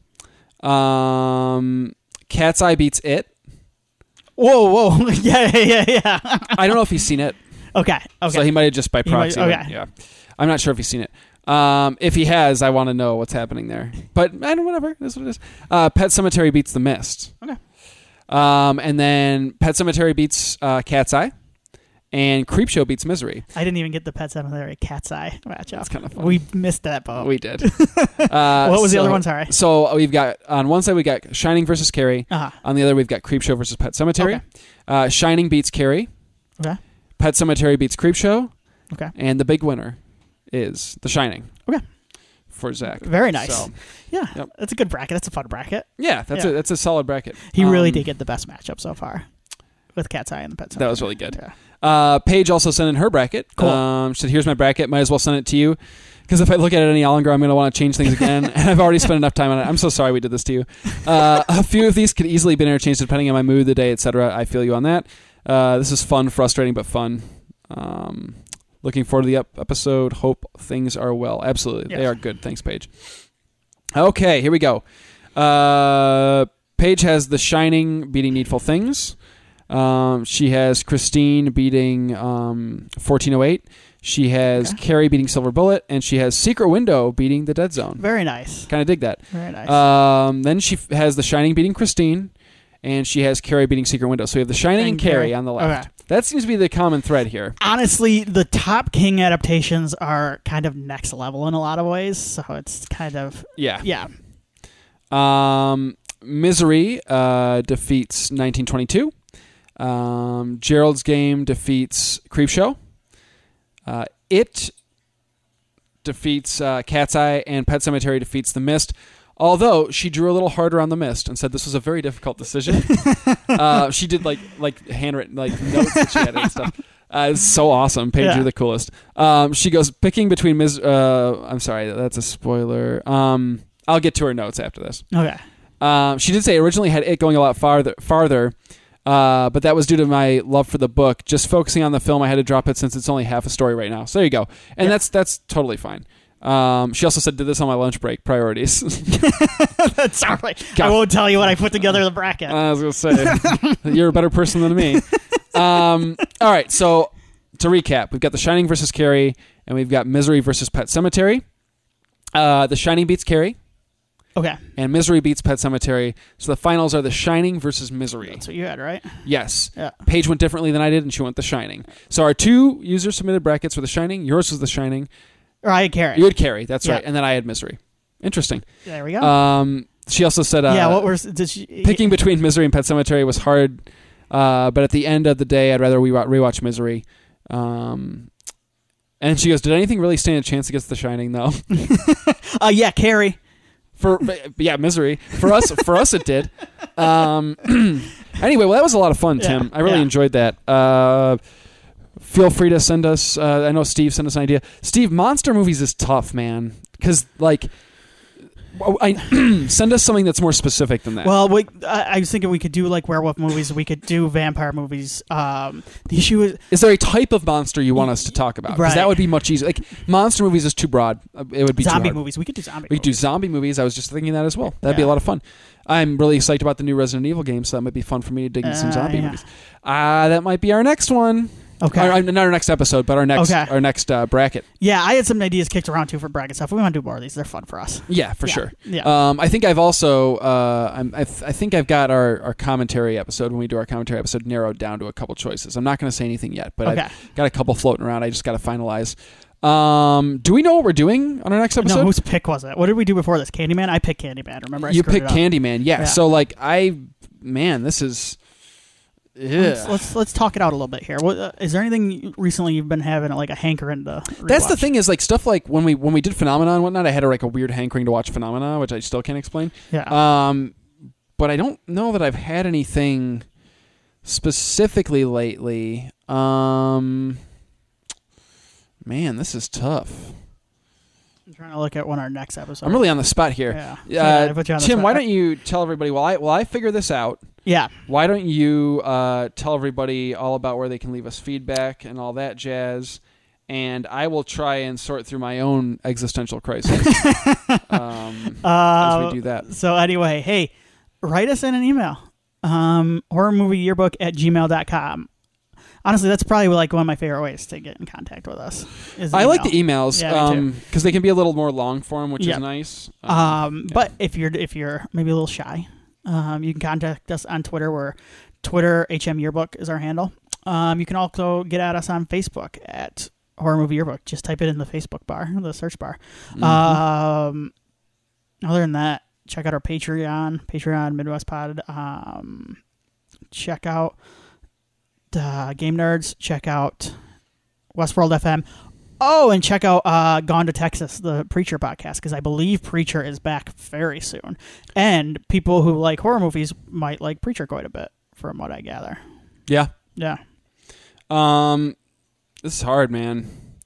Um, Cat's Eye beats It. Whoa, whoa. yeah, yeah, yeah. I don't know if he's seen it. Okay, okay. So he might have just by He might- proxy. okay. Yeah. I'm not sure if he's seen it. Um, if he has, I want to know what's happening there. But I don't. Whatever. That's what it is. Uh, Pet Cemetery beats The Mist. Okay. Um, and then Pet Cemetery beats uh, Cat's Eye, and Creepshow beats Misery. I didn't even get the Pet Cemetery Cat's Eye matchup. That's kind of fun. We missed that boat. We did. uh, What was the so- other one? Sorry. So we've got on one side we got Shining versus Carrie. Uh-huh. On the other we've got Creepshow versus Pet Cemetery. Okay. Uh, Shining beats Carrie. Okay. Pet Cemetery beats Creepshow. Okay. And the big winner is The Shining. Okay. For Zach. Very nice. So, Yeah, Yep. that's a good bracket. That's a fun bracket. yeah, that's Yeah. a that's a solid bracket. He really Um, did get the best matchup so far with Cat's Eye and the Pet Cemetery. That was really good. Yeah. Uh, Paige also sent in her bracket. Cool. Um, she said, "Here's my bracket. Might as well send it to you, because if I look at it any longer, I'm going to want to change things again, and I've already spent enough time on it. I'm so sorry we did this to you. Uh, a few of these could easily be interchanged depending on my mood, the day, et cetera. I feel you on that. Uh, this is fun, frustrating, but fun. Um, looking forward to the up- episode. Hope things are well. Absolutely, Yes. they are good. Thanks, Paige. Okay, here we go. Uh, Paige has The Shining beating Needful Things. Um, she has Christine beating um, fourteen oh eight. She has Okay. Carrie beating Silver Bullet, and she has Secret Window beating The Dead Zone. Very nice. Kind of dig that. Very nice. Um, then she f- has The Shining beating Christine, and she has Carrie beating Secret Window. So we have The Shining and, And Carrie Carrie. on the left. Okay. That seems to be the common thread here. Honestly, the top King adaptations are kind of next level in a lot of ways, so it's kind of Yeah. yeah. Um, Misery uh, defeats nineteen twenty-two. Um, Gerald's Game defeats Creepshow. Uh, it defeats uh, Cat's Eye, and Pet Cemetery defeats The Mist. Although she drew a little harder on The Mist and said this was a very difficult decision. uh, she did like like handwritten like notes that she had and stuff. Uh, it's so awesome. Paige, Yeah. you're the coolest. Um, she goes picking between Mis. Uh, I'm sorry, that's a spoiler. Um, I'll get to her notes after this. Okay. Um, she did say originally had it going a lot farther, farther, uh, but that was due to my love for the book. Just focusing on the film, I had to drop it since it's only half a story right now. So there you go, and Yeah. that's that's totally fine. Um, she also said, "Did this on my lunch break." Priorities. That's all right. I God. won't tell you what I put together the bracket. I was gonna say you're a better person than me. Um, all right, so to recap, we've got The Shining versus Carrie, and we've got Misery versus Pet Cemetery. Uh, The Shining beats Carrie. Okay. And Misery beats Pet Cemetery. So the finals are The Shining versus Misery. That's what you had, right? Yes. Yeah. Paige went differently than I did, and she went The Shining. So our two user submitted brackets were The Shining. Yours was The Shining. Or I had Carrie. You had Carrie. That's Yeah. right. And then I had Misery. Interesting. There we go. Um, she also said uh, yeah, what was did she picking between Misery and Pet Cemetery was hard, uh, but at the end of the day, I'd rather we rewatch Misery. Um, and she goes, "Did anything really stand a chance against The Shining, though?" Uh yeah, Carrie. For yeah, Misery for us. For us, it did. Um, anyway, well, that was a lot of fun, Tim. Yeah, I really yeah. enjoyed that. Uh, feel free to send us. Uh, I know Steve sent us an idea. Steve, monster movies is tough, man, because like, I send us something that's more specific than that. Well, we, I, I was thinking we could do like werewolf movies. We could do vampire movies. Um, the issue is is there a type of monster you want us to talk about? Because Right. that would be much easier. Like monster movies is too broad. Uh, It would be zombie too hard. movies. We could do zombie. We could do movies. zombie movies. I was just thinking that as well. That'd be a Yeah. lot of fun. I'm really excited about the new Resident Evil game, so that might be fun for me to dig into some Uh, zombie yeah. movies. Uh, that might be our next one. Okay. Or, uh, not our next episode, but our next Okay. our next uh, bracket. Yeah, I had some ideas kicked around too for bracket stuff. We want to do more of these. They're fun for us. Yeah, for Yeah. sure. Yeah. Um, I think I've also uh, I'm, I, th- I think I've got our, our commentary episode when we do our commentary episode narrowed down to a couple choices. I'm not going to say anything yet, but Okay. I've got a couple floating around. I just got to finalize. Um, do we know what we're doing on our next episode? No, whose pick was it? What did we do before this? Candyman? I picked Candyman. Remember, I you screwed picked it up. Candyman, yeah. Yeah. So like I, man, this is Let's, let's let's talk it out a little bit here. What, uh, is there anything recently you've been having like a hankering to rewatch? That's the thing is like stuff like when we when we did Phenomena and whatnot, I had a, like a weird hankering to watch Phenomena, which I still can't explain. Yeah. Um, but I don't know that I've had anything specifically lately. Um, man, this is tough. I'm trying to look at one of our next episodes. I'm really on the spot here. Yeah. Uh, Yeah, I put you on the Tim, spot. why don't you tell everybody while I while I figure this out? Yeah. Why don't you uh, tell everybody all about where they can leave us feedback and all that jazz, and I will try and sort through my own existential crisis um, Uh, as we do that. So anyway, hey, write us in an email. Um, horror movie yearbook at gmail dot com. Honestly, that's probably like one of my favorite ways to get in contact with us. Is I email. like the emails Yeah, me because they can be a little more long form, which Yeah. is nice. Um, yeah. but if you're if you're maybe a little shy, um, you can contact us on Twitter. Where Twitter H M Yearbook is our handle. Um, you can also get at us on Facebook at Horror Movie Yearbook. Just type it in the Facebook bar, the search bar. Mhm. Um, other than that, check out our Patreon, Patreon Midwest Pod. Um, check out uh, Game Nerds. Check out Westworld F M. Oh, and check out uh, Gone to Texas, the Preacher podcast, because I believe Preacher is back very soon. And people who like horror movies might like Preacher quite a bit, from what I gather. yeah. Yeah. Um, this is hard, man.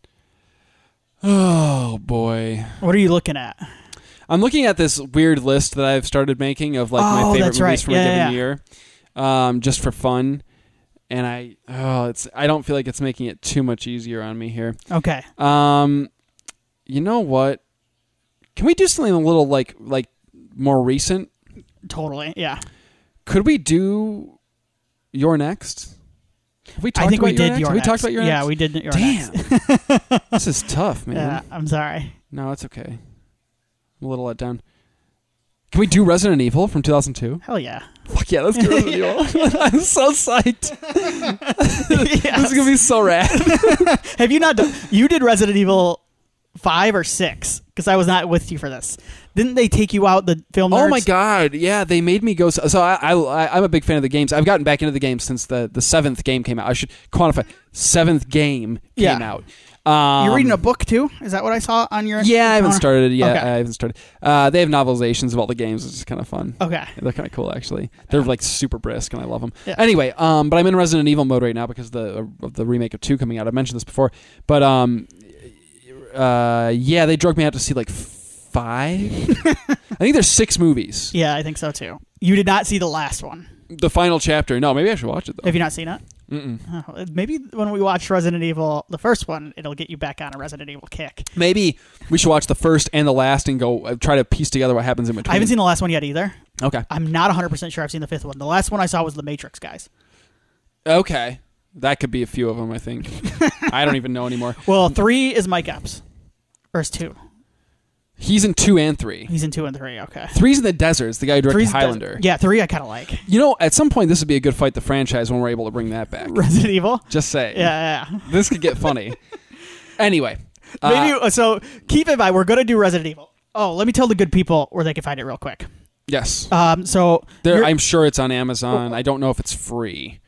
Oh boy. What are you looking at? I'm looking at this weird list that I've started making of like my Oh, favorite that's movies right. from Yeah, a given yeah. year, um, just for fun. And I, oh, it's. I don't feel like it's making it too much easier on me here. Okay. Um, you know what? Can we do something a little like like more recent? Totally. Yeah. Could we do Your Next? Have we talked I think about we Your did Next? your Have we next. talked about Your Yeah, Next? we did your Damn. next. This is tough, man. Yeah, I'm sorry. No, it's okay. I'm a little let down. Can we do Resident Evil from two thousand two? Hell yeah. Fuck yeah, let's do Resident Evil. I'm so psyched. This is going to be so rad. Have you not done... You did Resident Evil five or six, because I was not with you for this. Didn't they take you out, the film nerds? Oh my god, yeah, they made me go. So, so I, I, I'm a big fan of the games. I've gotten back into the game since the, the seventh game came out. I should quantify. Seventh game came Yeah. out. Um, You're reading a book too? Is that what I saw on your... Yeah, I haven't started it yet. Okay. I haven't started. Uh, they have novelizations of all the games, which is kind of fun. Okay. They're kind of cool, actually. They're like super brisk, and I love them. Yeah. Anyway, um, but I'm in Resident Evil mode right now because of the of the remake of two coming out. I mentioned this before, but um, uh, yeah, they drug me out to see like five. I think there's six movies. Yeah, I think so too. You did not see the last one. The final chapter. No, maybe I should watch it though. Have you not seen it? Mm-mm. Oh, maybe when we watch Resident Evil, the first one, it'll get you back on a Resident Evil kick. Maybe we should watch the first and the last and go uh, try to piece together what happens in between. I haven't seen the last one yet either. Okay. I'm not one hundred percent sure I've seen the fifth one. The last one I saw was The Matrix, guys. Okay. That could be a few of them, I think. I don't even know anymore. Well, three is Mike Epps. Or is two? He's in two and three. He's in two and three, okay. Three's in the deserts, the guy who directed Three's Highlander. Yeah, three I kind of like. You know, at some point, this would be a good fight the franchise when we're able to bring that back. Resident Evil? Just say. Yeah, yeah. This could get funny. Anyway. Maybe, uh, so keep in mind, we're going to do Resident Evil. Oh, let me tell the good people where they can find it real quick. yes. Um, so There, you're- I'm sure it's on Amazon. I don't know if it's free.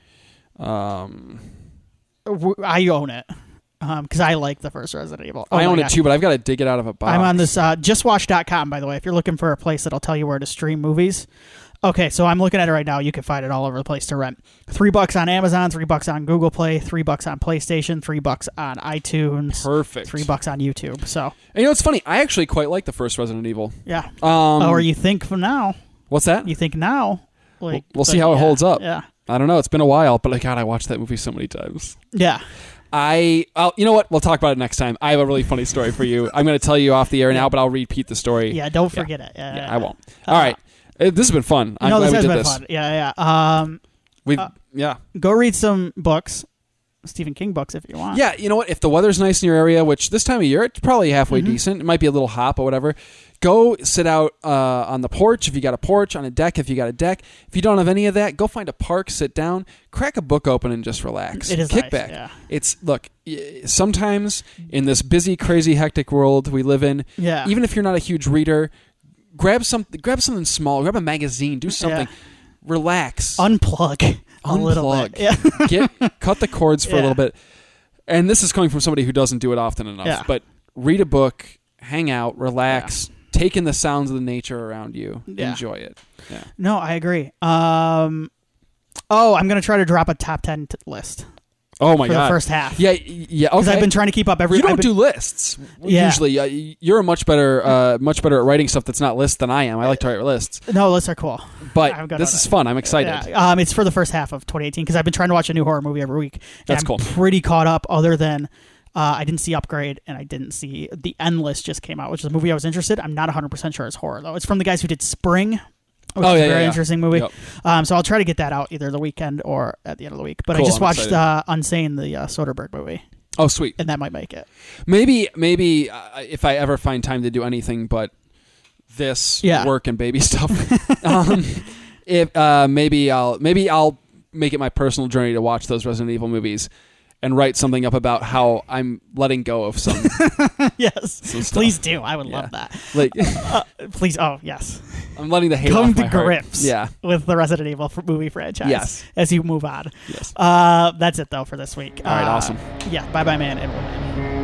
Um, w- I own it because I like the first Resident Evil. Oh I my own it gosh. too, but I've got to dig it out of a box. I'm on this uh, just watch dot com, by the way, if you're looking for a place that'll tell you where to stream movies. Okay, so I'm looking at it right now. You can find it all over the place to rent. Three bucks on Amazon, three bucks on Google Play, three bucks on PlayStation, three bucks on iTunes, Perfect. three bucks on YouTube. So, And you know, it's funny. I actually quite like the first Resident Evil. yeah. Um, or you think from now. what's that? You think now. Like, We'll see but how it yeah, holds up. Yeah. I don't know. It's been a while, but like, God, I watched that movie so many times. Yeah. I, I'll, you know what? We'll talk about it next time. I have a really funny story for you. I'm going to tell you off the air now, but I'll repeat the story. Yeah, don't forget it. Yeah, Yeah, I won't. All right. Uh, this has been fun. I'm no, glad this we has did been this. fun. Yeah, yeah. Um, We've, Uh, yeah. go read some books, Stephen King books, if you want. Yeah, you know what? If the weather's nice in your area, which this time of year, it's probably halfway Mm-hmm. decent. It might be a little hot, but whatever. Go sit out uh, on the porch if you got a porch, on a deck if you got a deck. If you don't have any of that, go find a park, sit down, crack a book open, and just relax. It is Kick nice, back. yeah. It's, look, y- sometimes in this busy, crazy, hectic world we live in, Yeah. even if you're not a huge reader, grab some, grab something small, grab a magazine, do something. Yeah. Relax. Unplug. a little Unplug. bit. Yeah. Get cut the cords for Yeah. a little bit. And this is coming from somebody who doesn't do it often enough. Yeah. But read a book, hang out, relax, take in the sounds of the nature around you, Yeah. enjoy it. Yeah. No, I agree. Um, oh, I'm gonna try to drop a top ten t- list Oh my for god. the first half. Yeah, yeah. because Okay. I've been trying to keep up every. you don't I've been- do lists Yeah. usually. Uh, you're a much better, uh, much better at writing stuff that's not lists than I am. I like to write lists, No, lists are cool. but I'm good this on is it. fun. I'm excited. Yeah, um, it's for the first half of twenty eighteen because I've been trying to watch a new horror movie every week. And That's I'm cool. Pretty caught up. Other than uh, I didn't see Upgrade and I didn't see The Endless just came out, which is a movie I was interested. I'm not one hundred percent sure it's horror though. It's from the guys who did Spring. Which Oh, is yeah, a very yeah, yeah. interesting movie. Yep. Um, so I'll try to get that out either the weekend or at the end of the week. But Cool, I just I'm watched excited. uh, Unsane, the uh, Soderbergh movie, Oh, sweet. and that might make it. Maybe, maybe uh, if I ever find time to do anything but this Yeah. work and baby stuff, um, if uh, maybe I'll maybe I'll make it my personal journey to watch those Resident Evil movies and write something up about how I'm letting go of some. Yes, Some stuff. please do. I would Yeah. love that. Like Uh, please, oh yes, I'm letting the hate come off to my heart. grips. Yeah. with the Resident Evil f- movie franchise. Yes. as you move on. Yes. Uh, that's it though for this week. All right. Uh, Awesome. Yeah. Bye, bye, man and woman.